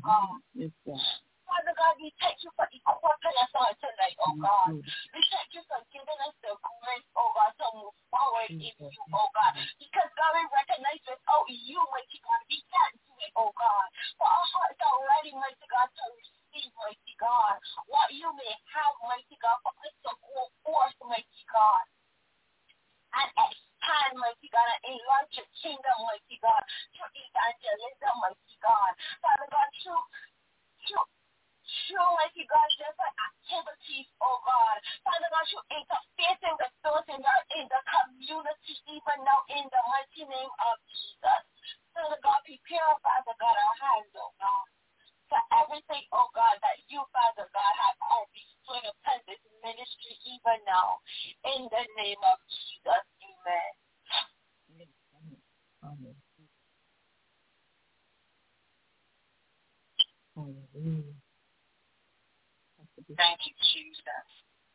God. Yes, God. Father God, we thank you for equipping us on tonight, oh God. We thank you for giving us the grace, oh God, to move forward in you, oh God. Because God, we recognize without you, mighty God, we can't do it, oh God. For our hearts are ready, mighty God, to receive, mighty God, what you may have, mighty God, for us to go forth, mighty God. And expand, mighty God, and enlarge your kingdom, mighty God, through evangelism, mighty God. Father God, through, through, through, mighty God, different activities, oh God. Father God, you interfacing with those in the, in the community, even now, in the mighty name of Jesus. Father God, prepare, Father God, our hands, oh God, for everything, oh God, that you, Father God, have already put upon this ministry, even now, in the name of Jesus. Amen. Amen. Hallelujah. Thank you, Jesus.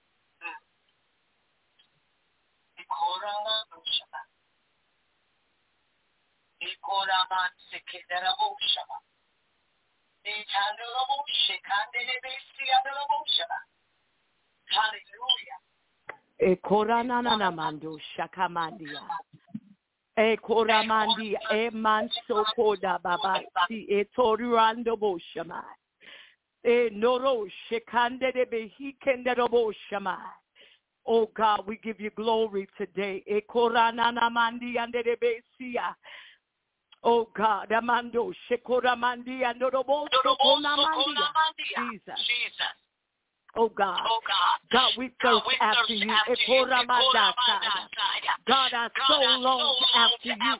Hallelujah. E koranana mando shakamandia. E koramandi e manso koda baba si e toriando boshama. E noro shekande de behikende boshama. Oh God, we give you glory today. E koranana mandi ande de besia. Oh God, amando shekoramandi ando robo sokonamandia. Jesus. Jesus. Oh God, Oh God, God, we thirst God, we after thirst you. after you. God, our soul longs after you.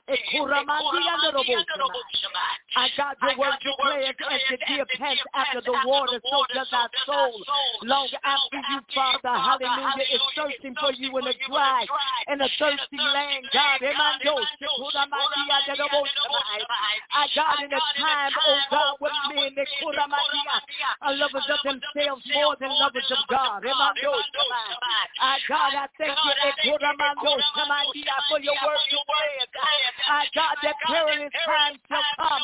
I God, your word declares, as the deer pants after the water, so does our soul long after you, Father. Hallelujah. It's searching for you in a dry and a thirsty land, God. I God, in a time, oh God, when men are lovers of themselves more than lovers of God. I God, I thank you for your word declares. I God, that perilous time shall come.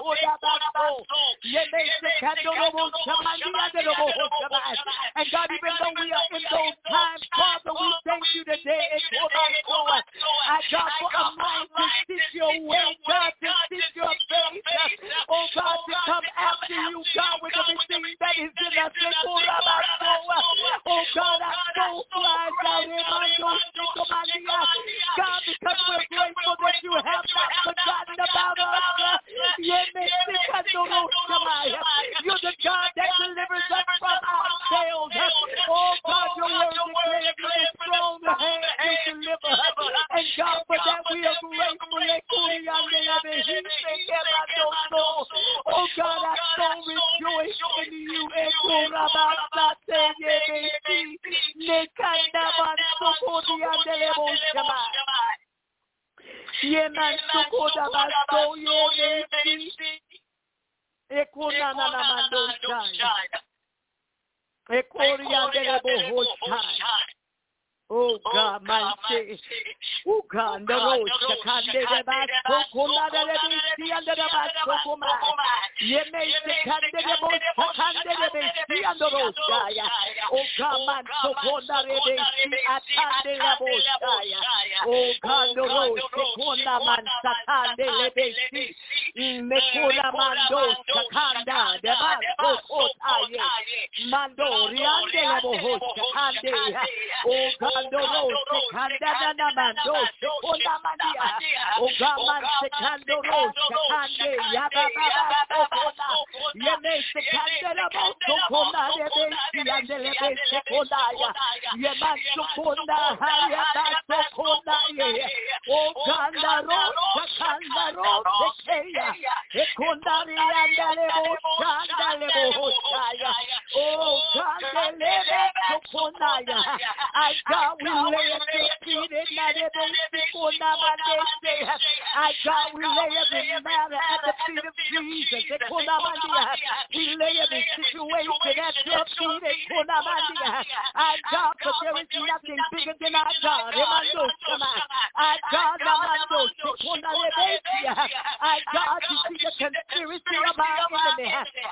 And God, even though we are in those times, Father, we thank you today. I God, for a mind to seek your way, God, to seek your face. Oh God, to come after you, God, with everything that is in us. Oh God, our soul cries out in my nose, God, because we're grateful that you have not forgotten about us. You're the God that delivers us from ourselves. Oh God, your word declares you the strong hand to deliver. And God, for that we are grateful. Oh God, our soul rejoice in you. Yeman sokoda baso yemesi ekonana na mandosha ekoria de bohosha. Oh God, man say, oh God, the road, the kande de baso, kola de besi and the baso koma. Ye may the kande de bosa, kande de besi and the roshaya. Oh God, man so kola de besi atande la boshaya. Oh God, the road, the kola man satande le besi. Me kola mando sakanda de baso kotaye. Mando riande le bohosha kande. Oh God. Kandoro sekanda mando sekona mandia ogaman sekandoro sekande yababa sekona yeme sekanda bo sekona debe yandele be sekona ya yema sekona haya ba sekona ye ogandaro sekandaro sekeya ekondari yandele bo shandale bo hosaya Oh, God, they live at Sokonaya. I God, we lay at your feet in that I God, we lay every matter at the feet of Jesus. We lay every situation at your feet. I God, for there is nothing bigger than our God. I God, I God, you see the conspiracy of our enemy.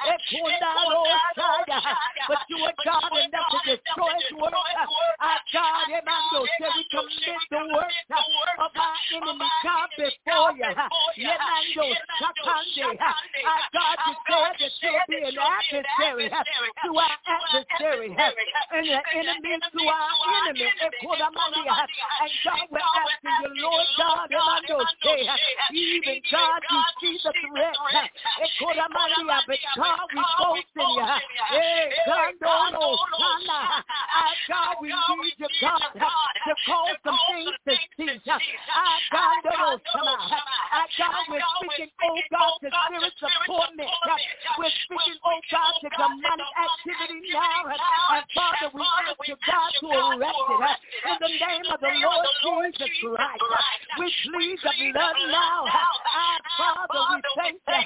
But you are God enough to destroy his work. I God, Emmanuel, said we commit the work of our enemy, God, before you. Emmanuel, Shakande. I God, you said that you'll be an adversary to our adversary and an enemy to our enemy. And God, we're asking you, Lord God, Emmanuel, even God, you see the threat. But God, we boast in you. Hey, God, no, no, I God, we need you, God, to cause some things to cease. I God, no, I God, we're speaking, oh God, to spirits of torment. We're speaking, oh God, to demonic activity now. And Father, we ask you, God, to arrest it. In the name of the Lord Jesus Christ, we plead the blood now. Our Father, we thank you.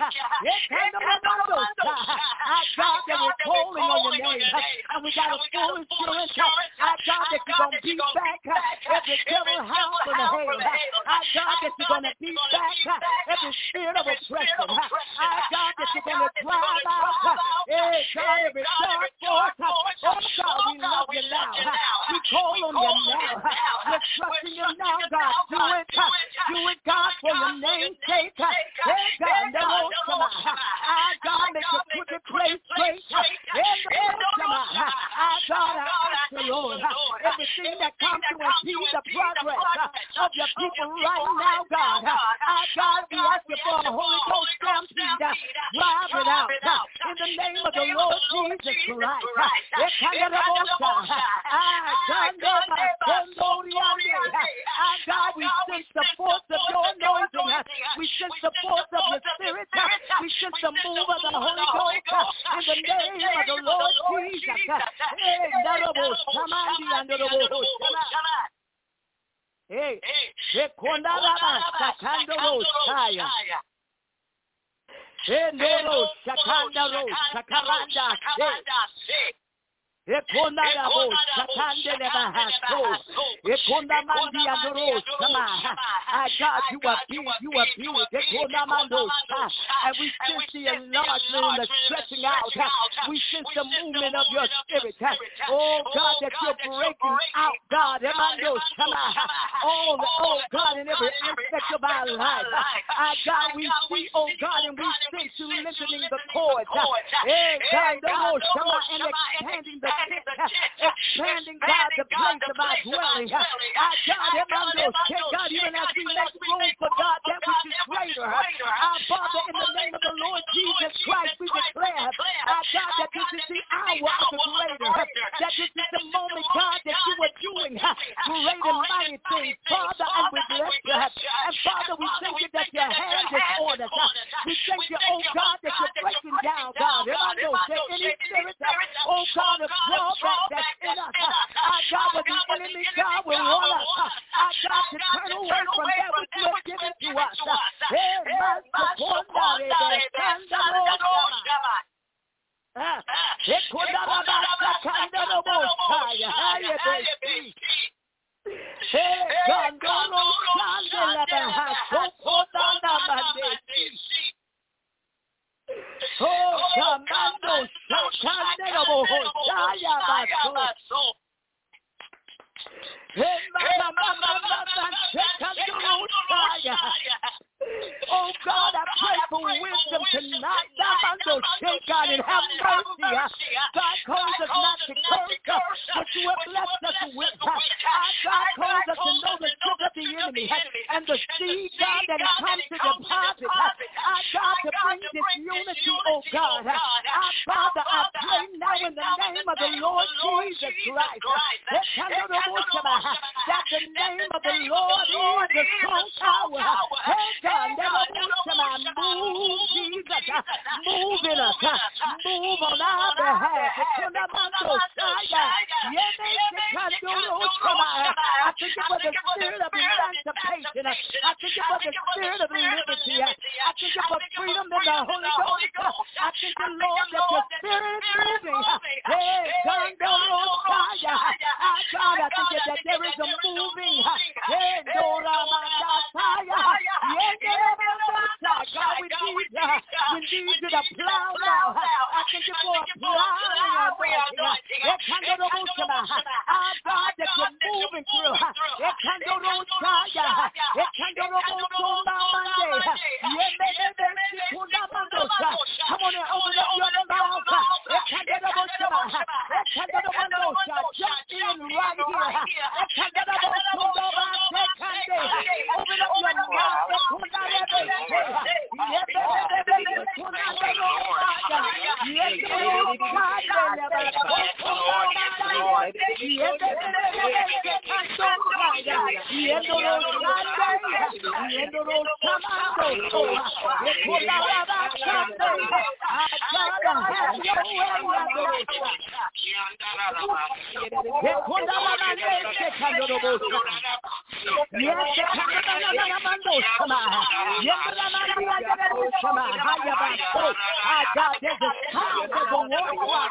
Our God, that we're calling on your name. And we got a full assurance. Our God, that you're going to beat back every devil house in the hell. Our God, that you're going to beat back every spirit of oppression. Our God, that you're going to drive out. Hey, God, every dark force. Oh, God, we love you now. We call on you now. We're trusting you now, God. Do it. Do it, God, for your name's sake. Hey, God, no more. Our God, make your crooked place straight. Hey, no more. Our God, I ask you, Lord, everything that comes to impede the progress of your people right now, God. Our God, we ask you for a Holy Ghost stampede. Drive it out. In the name of the Lord Jesus Christ. Our God, we sense the force of your anointing. We sense the force of your spirit. We sense the move of the Holy Ghost. In the name of the Lord Jesus. Hey, hey, Ekondarabo, Shakandenebahaso, Ekondamandiandoro, Sama. I God, you are big, you are big, Ekondamando, and we sense the enlargement and the stretching out. We sense the movement of your spirit. Oh God, that you're breaking out, God, Emando, Sama. Oh, oh God, in every aspect of our life. I God, we see, oh God, and we sense you lifting the cords. Hey, God, Sama, and expanding the expanding, God, the place of our dwelling. Our God, God, even as we make room for God, that which is greater. Our Father, in the name of the Lord Jesus Christ, we declare, our God, that this is the hour of the greater, that this is the moment, God, that you are doing great and mighty things, Father, and we bless you. And Father, we thank you that your hand is on us. We thank you, oh God, that you're breaking down, God. Any spirit, oh God, of drawback that's in us. Our God, with the enemy, God, will want us. Our God, to turn away from that which you have given to us. Hey, oh, Commando, Shakandelabo, Hosaya, Baso. Hey, Mama, Mama, Mama, Shakandosaya. Oh, God, I pray for wisdom tonight. Namando, shake God, and have mercy. God calls us not to curse, but you have blessed us with. God calls us to know the trick of the enemy and the seed, God, that has come to deposit. Our God, to bring this unity, oh God. Our Father, I pray now in the name of the Lord Jesus Christ that the name of the Lord is the strong tower. Hey, God, that Move, Jesus. Move in us. Move on our behalf. I thank you for the spirit of emancipation. I thank you for the spirit of liberty. I thank you for freedom in the Holy Ghost. I thank you, Lord, that your spirit is moving. Hey, God, God, I thank you that there is a moving. Hey, Dora Mandasaya. God, we need you. We need you to plow now. I thank you for a plowing anointing. Our God, that you're moving through. Come on and open up your mouth. Jump in right here. Open up your mouth. God, there's a sound of the war cry.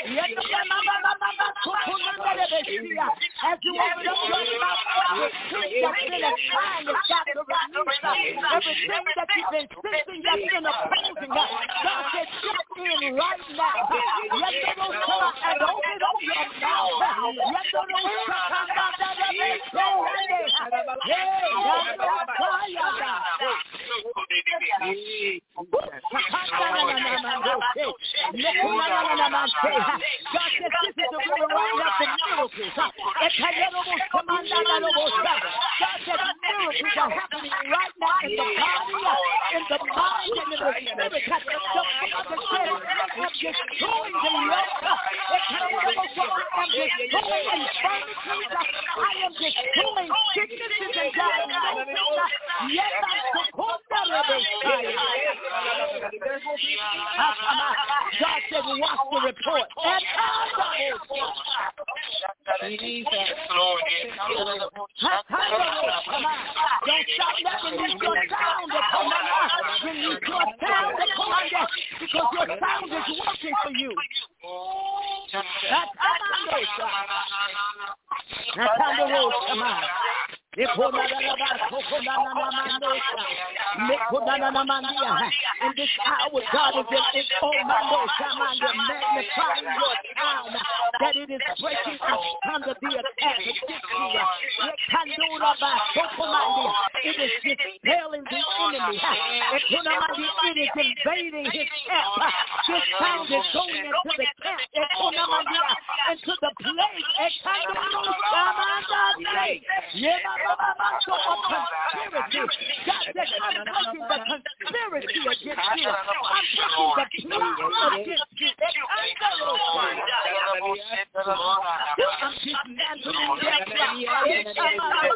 As you open up your mouth, everything that's been assigned has got to release. Everything that you've been sitting that's been opposing, God said, jump in right now. And open up your mouth. God says this is a river running up the miracles. God says miracles are happening right now in the body, in the mind, and in the spirit. The Father said, I am destroying the yoke. I am destroying infirmities. I am destroying sicknesses and diagnoses. Yes, I'm God said, watch the report. And don't stop letting me your sound upon my mouth. Release your sound upon my death, because your sound is working for you. That's in this hour, God is in its own magnifying your sound, that it is breaking us under the attack against you. It is dispelling the enemy. It is invading his camp. This sound is going into the camp, into the place. So of conspiracy. God said, I'm breaking the conspiracy against you. I'm breaking the plot against you. I'm dismantling their plot.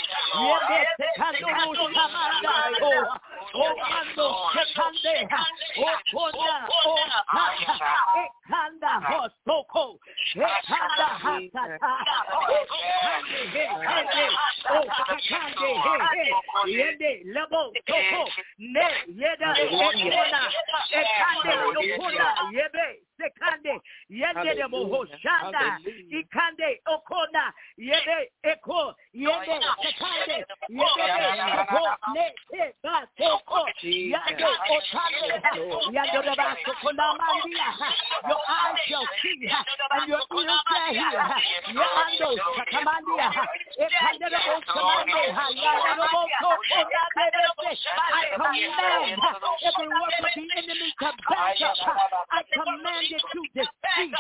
Oh, Mando, Sekande, oh, Kona, oh, Hata, Ekanda, Hosoko, Ekanda, Hatata, Ekande, oh, Ekande, Yende, Lebo, Toko, Ne, Yeda, Ekona, Ekande, Okona, Yebe, Sekande, Yende, Lebo, Shanda, Ikande, Okona, Yebe, Eko, Yende, Sekande, Yebe, Eko, Ne, Eba, Toko, Yande, Otande, Yande, Leba, Sokona, Mandia, your eyes shall see, and your ears shall hear, Yando, Sakamandia, Ekande, Lebo, Samande, Yande, Lebo, Toko, I command every work of the enemy to back up. I command it to defeat.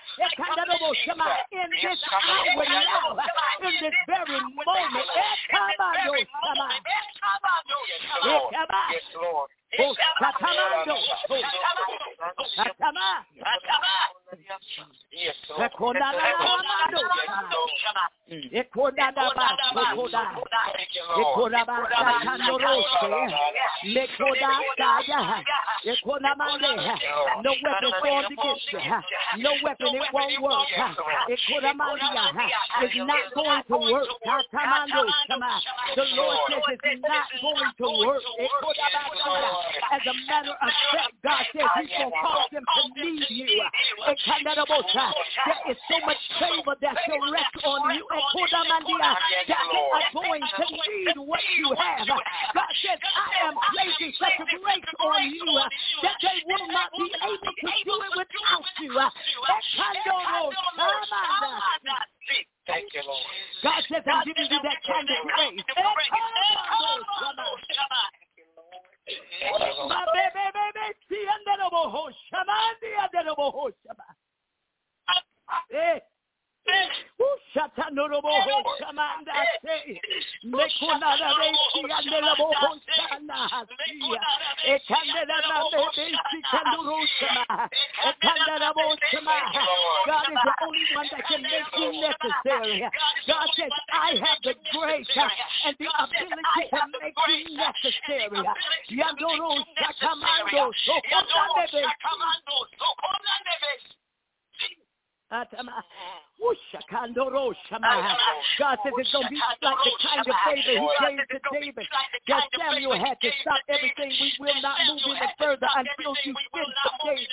In this hour now, in this very moment. Yes, Lord. Oh, Satamando. Satama. Yes, Lord. No weapon formed against you. No weapon, it won't work. It's not going to work. The Lord says it's not going to work. As a matter of fact, God says He's going to cause them to need you. There is so much favor that shall rest on you. That they are going to need what you have. God says, I am placing such a grace on you that they will not be able to do it without you. Thank you, Lord. God says, I'm giving you that kind of grace. My baby, baby, see under the boho, shamandi under the boho, eh. Shatanorobo Shamanda say, Mekunada Besi and the Boho Shana, Ekandana Besi Kandurushama, Ekandana Shama. God is the only one that can make you necessary. God says, I have the grace and the ability to make you necessary. Yandoro Shakamando, Sokonande God says it's going to be like the kind of favor He gave to David that Samuel had to stop everything. We will not move any further until you finish David.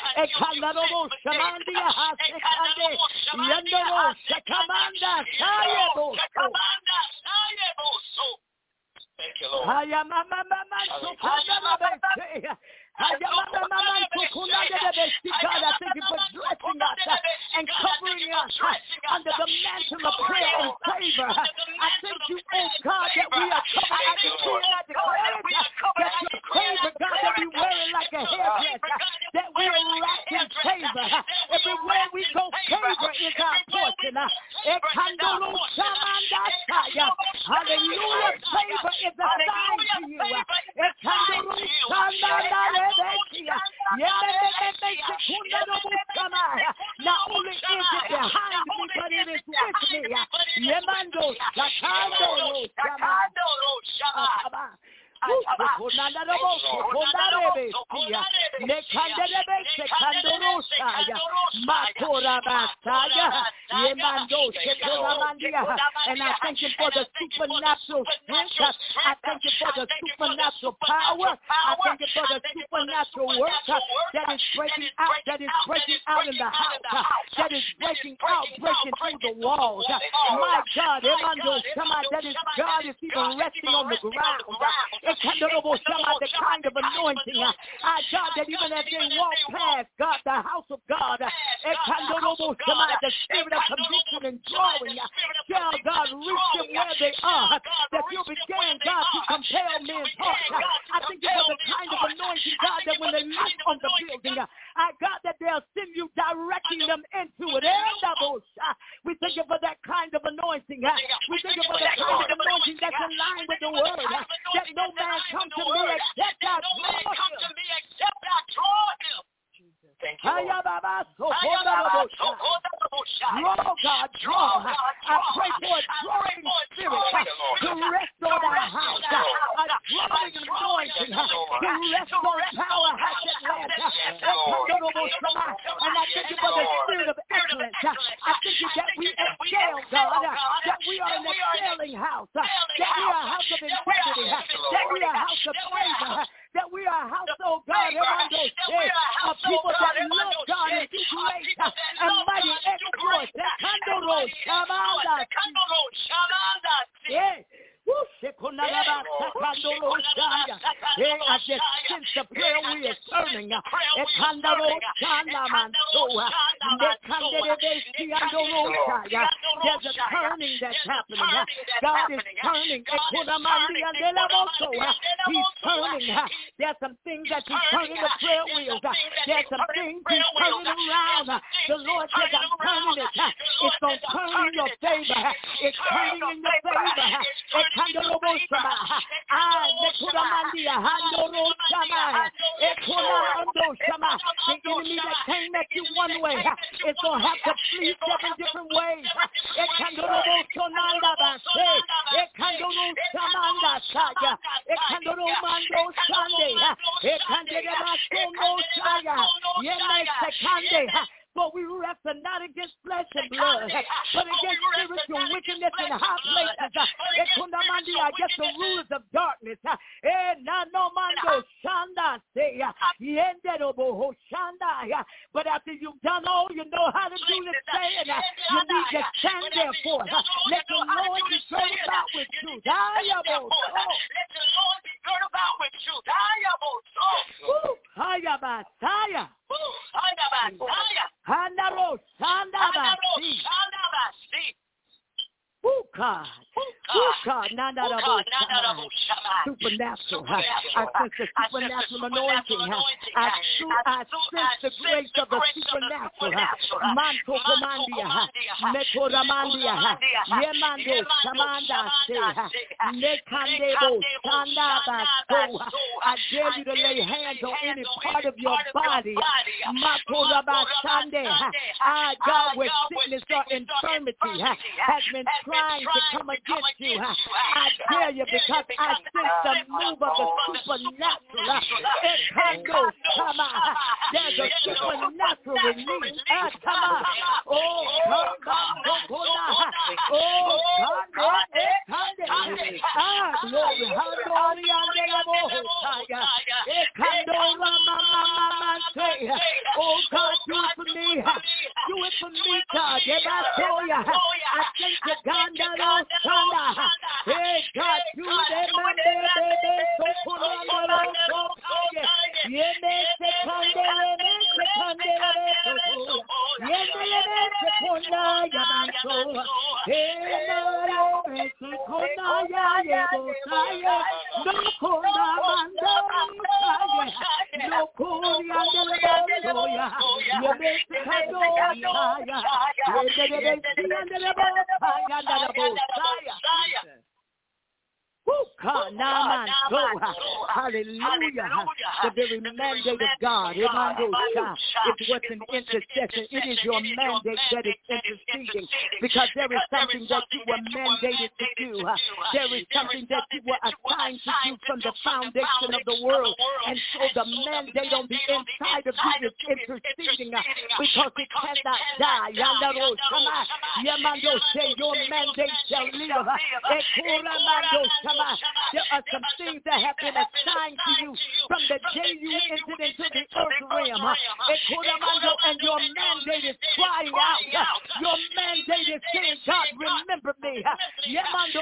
Thank you, Lord. God, I thank you for dressing us and covering us under the mantle of prayer and favor. I thank you, oh God, that we are covered. I decree and I declare that your favor, God, that we wear it like a hairdress, that we are wrapped in favor. Everywhere we go, favor is our portion. Hallelujah. Favor is a sign to you. Not only is it behind me, but it is with me. Yemando Sakando Shama. And I thank you for the supernatural strength. I thank you for the supernatural power. I thank you for the supernatural work that is breaking out, that is breaking out in the house, that is breaking out, breaking through the walls. My God, that is God is even resting on the ground. The kind of anointing, I God, that even as they walk past God, the house of God, the spirit of conviction and drawing, shall God reach them where they are, that you begin, God, to compel men's hearts. I think it was the kind of anointing, God, that when they look on the building, I God, that they'll send you directing them into it. We thank you for that kind of anointing. We thank you for that kind of anointing that's in line with the word, that no man come to me except I draw him. Thank you, Lord. Draw, God, draw. I pray for a drawing spirit to rest on our house. A drawing anointing to rest on power house Atlanta. And I thank you for the spirit of excellence. I thank you that we excel, God, that we are an excelling house, that we are a house of integrity, that we are a house of favor, that we are a house, oh God, of people that love God and do great and mighty exploits. Yeah. I just sense the prayer wheel is turning. There's a turning that's happening. God is turning. He's turning. There's some things that he's turning the prayer wheels. There's some things he's turning around. The Lord says, I'm turning it. It's going to turn in your favor. It's turning in your favor. I enemy that came at you one way is going to have to flee seven different ways. For we wrestle not against flesh and blood, but against spiritual wickedness in high places. Against the rulers of darkness. But after you've done all you know how to do this saying, you need to stand there for it. Let the Lord be girt about with truth. Let the Lord be girt about with truth. Hayabasaya. Hanaro Sandabasi. Oh God. Oh God. Supernatural. I sense the supernatural anointing. I sense the grace of the supernatural. Manto Comandia. Metoramandia. Yemando Samanda. Nekandebo Sandabaso. I dare you to lay hands on any part of your body. Matorabasande. Ah, God, where sickness or infirmity has been trying to come against you. I tell you, because I sense the move of the supernatural. There's a supernatural release. Oh, God. Oh, God. Ah, glory. Oh, God, do it for me. Do it for me, God. I thank you, God. Hey, God, do it. Oh, God, hallelujah. The very mandate of God. It's what's an intercession. It is your mandate that is interceding, because there is something that you were mandated to do. There is something that you were assigned to do from the foundation of the world. And so the mandate on the inside of you is interceding, because it cannot die. Your mandate shall live. There are some things that have been assigned to you from the day you entered into the earth realm. And your mandate is crying out. Your mandate is saying, God, remember me. Your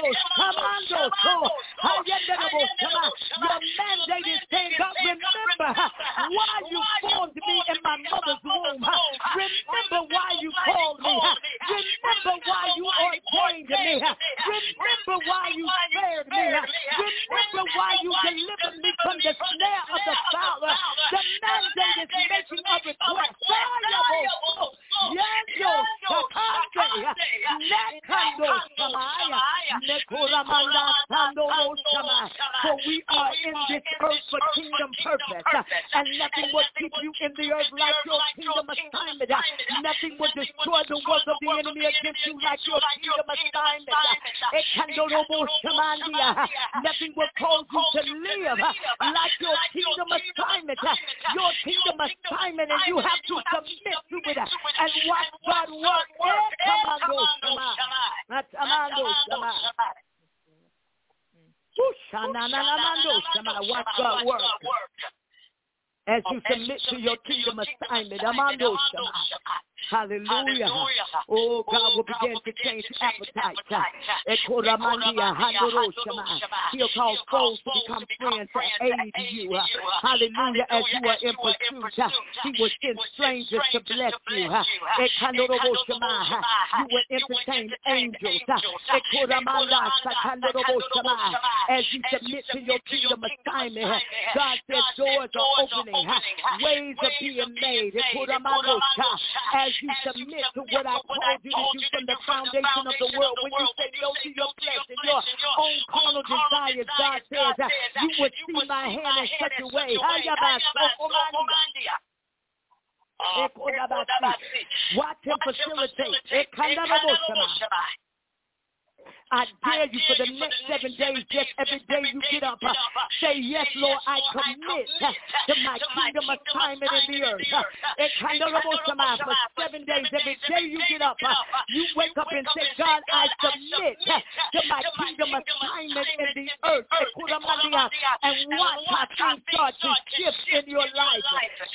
mandate is saying, God, remember why you formed me in my mother's womb. Remember why you called me. Remember why you ordained me. Remember why you spared me. Remember why you delivered me from the snare of the fowler. The mandate is making a request. For we are in this earth for kingdom purpose, and nothing will keep you in the earth like your kingdom assignment. Nothing will destroy the work of the enemy against you like your kingdom assignment. Nothing will cause you to live like your kingdom assignment. Your kingdom assignment, and you have to submit to it and watch God work. Watch God work as you submit to your kingdom assignment. Hallelujah. Oh, God will begin to change appetites. He'll cause foes to become friends to aid you. Hallelujah. As you are in pursuit, He will send strangers to bless you. You will entertain angels. As you submit to your kingdom assignment, God says doors are opening, ways are being made. As you submit to what I called you to do from the foundation of the world, when you say no to your flesh and your own carnal desires, God says, uh, you would see my hand in such a way. Watch him facilitate. I dare you for the next seven days, just every day you get up, uh, say, yes, Lord, I commit uh, to my kingdom assignment in the earth. Uh, for seven days, every day you get up, uh, you wake up and say, God, I submit uh, to my kingdom assignment in the earth. And watch how things start to shift in your life.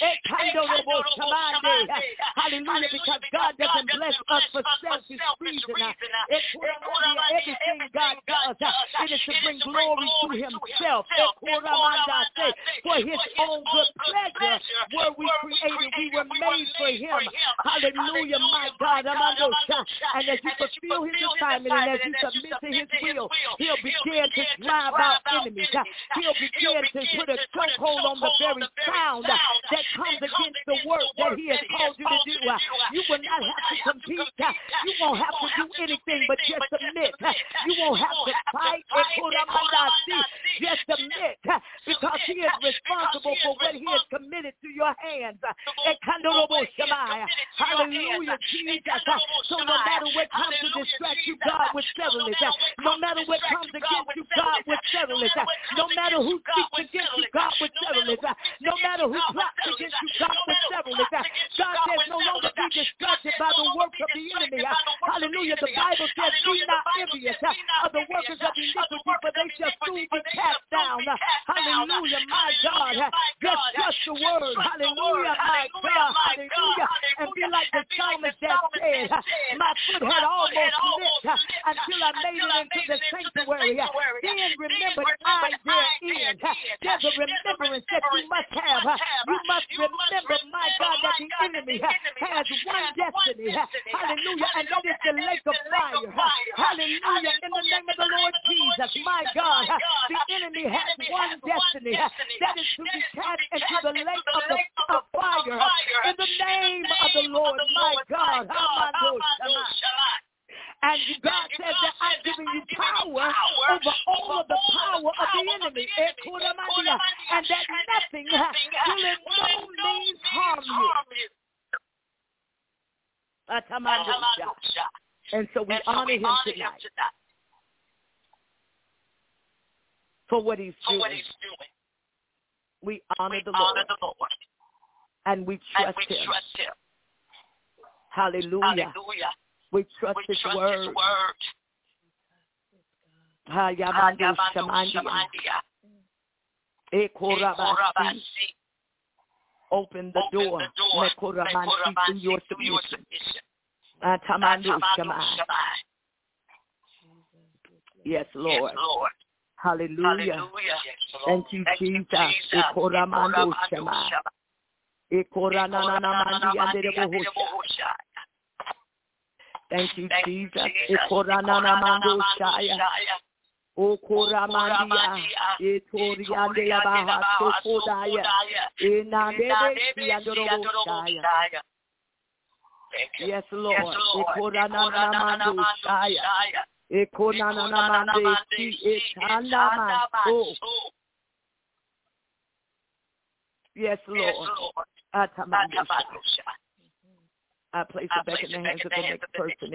Hallelujah, because God doesn't bless us for selfish reasons. Everything God does, uh, it is to bring glory to himself. For his own good pleasure were we created. We were made for him. Hallelujah, my God. And as you fulfill his assignment and as you submit to his will, he'll begin to drive out enemies. He'll begin to put a chokehold on the very sound that comes against the work that he has called you to do. You will not have to compete. You won't have to do anything but just submit. You won't have to fight. Just submit, because he is responsible for what he has committed to your hands. Hallelujah, Jesus. So no matter what comes to distract you, God will settle it. No matter what comes against you, God will settle it. No matter who speaks against you, God will settle it. No matter who plots against you, God will settle it. God says no longer be distracted by the work of the enemy. Hallelujah. The Bible says, be not envious of the workers of iniquity, for they shall soon be cast down. Hallelujah, my God. Just trust the word. Hallelujah, my God. Hallelujah. And be like the psalmist that said, my foot had almost slipped until I made it into the sanctuary. Then remembered I therein. There's a remembrance that you must have. You must remember, my God, that the enemy has one destiny. Hallelujah. And that is the lake of fire. Hallelujah. In the name of the Lord Jesus, my God, the enemy has one destiny. That is to be cast into the lake of the of fire. In the name of the Lord, my God. And God says that I'm giving you power over all of the power of the enemy. And that nothing will in no means harm you. And so we honor him tonight for what he's doing. We honor the Lord. And we trust him. Hallelujah. We trust his word. Open the door to your submission. Yes, Lord. Hallelujah. Thank you, Jesus. Thank you, Jesus. O Koramandia, Etoriandea Baha, Sokodaya, Enandea, yes, Lord. Ekoranamando Shaya. Ekonanamande si etanamaso. Yes, Lord. Atamando. I place it back in the hands of the next person.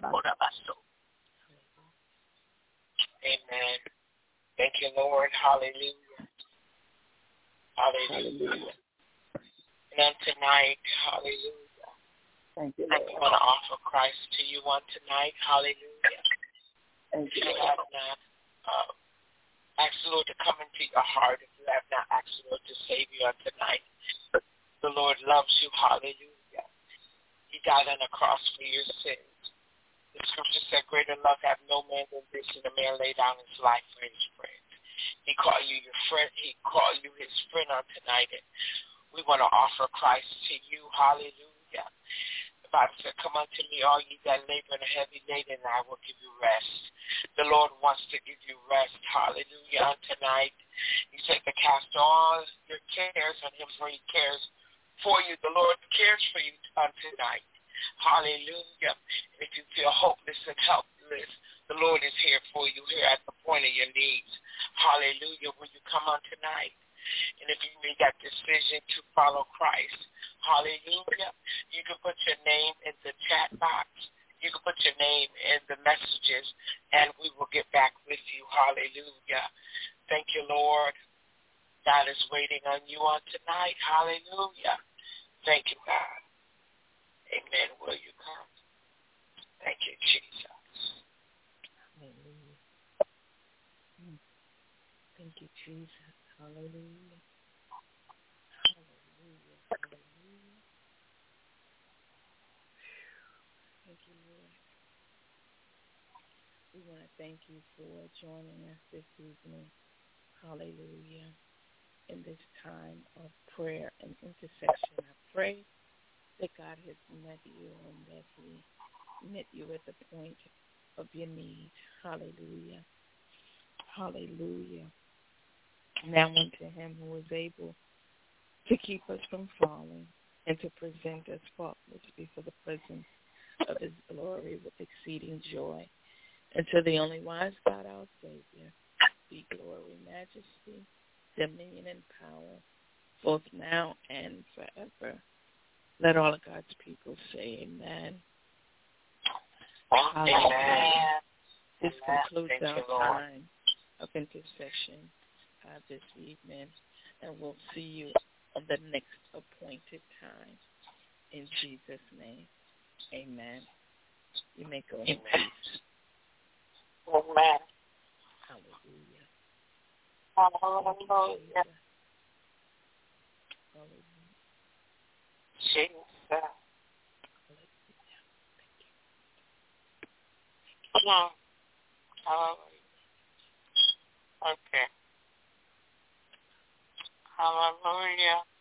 Amen. Thank you, Lord. Hallelujah. Hallelujah. And on tonight, hallelujah. Thank you, Lord. I want to offer Christ to you on tonight. Hallelujah. Thank you. If you have not uh, asked the Lord to come into your heart, if you have not asked the Lord to save you on tonight, the Lord loves you. Hallelujah. He died on the cross for your sins. The scripture said, greater love have no man than this, and a man lay down his life for his friends. He called you your friend. He called you his friend on tonight, and we want to offer Christ to you. Hallelujah. The Bible said, come unto me, all ye that labor and are heavy laden, and I will give you rest. The Lord wants to give you rest. Hallelujah. On tonight, he said to cast all your cares on him, for he cares for you. The Lord cares for you on tonight. Hallelujah. If you feel hopeless and helpless, the Lord is here for you, here at the point of your needs. Hallelujah. Will you come on tonight? And if you made that decision to follow Christ, hallelujah, you can put your name in the chat box. You can put your name in the messages, and we will get back with you. Hallelujah. Thank you, Lord. God is waiting on you on tonight. Hallelujah. Thank you, God. Amen. Will you come? Thank you, Jesus. Hallelujah. Thank you, Jesus. Hallelujah. Hallelujah. Hallelujah. Thank you, Lord. We want to thank you for joining us this evening. Hallelujah. In this time of prayer and intercession, I pray that God has met you and that he met you at the point of your need. Hallelujah. Hallelujah. Now unto him who is able to keep us from falling and to present us faultless before the presence of his glory with exceeding joy. And to the only wise God, our Savior, be glory, majesty, dominion, and power, both now and forever. Let all of God's people say amen. Amen. This concludes Thank our you, time of intercession uh, this evening, and we'll see you on the next appointed time. In Jesus' name, amen. You may go in peace. Amen. Hallelujah. Hallelujah. Hallelujah. Jesus. Hallelujah. Thank you. Come on. Hallelujah. Okay. Hallelujah.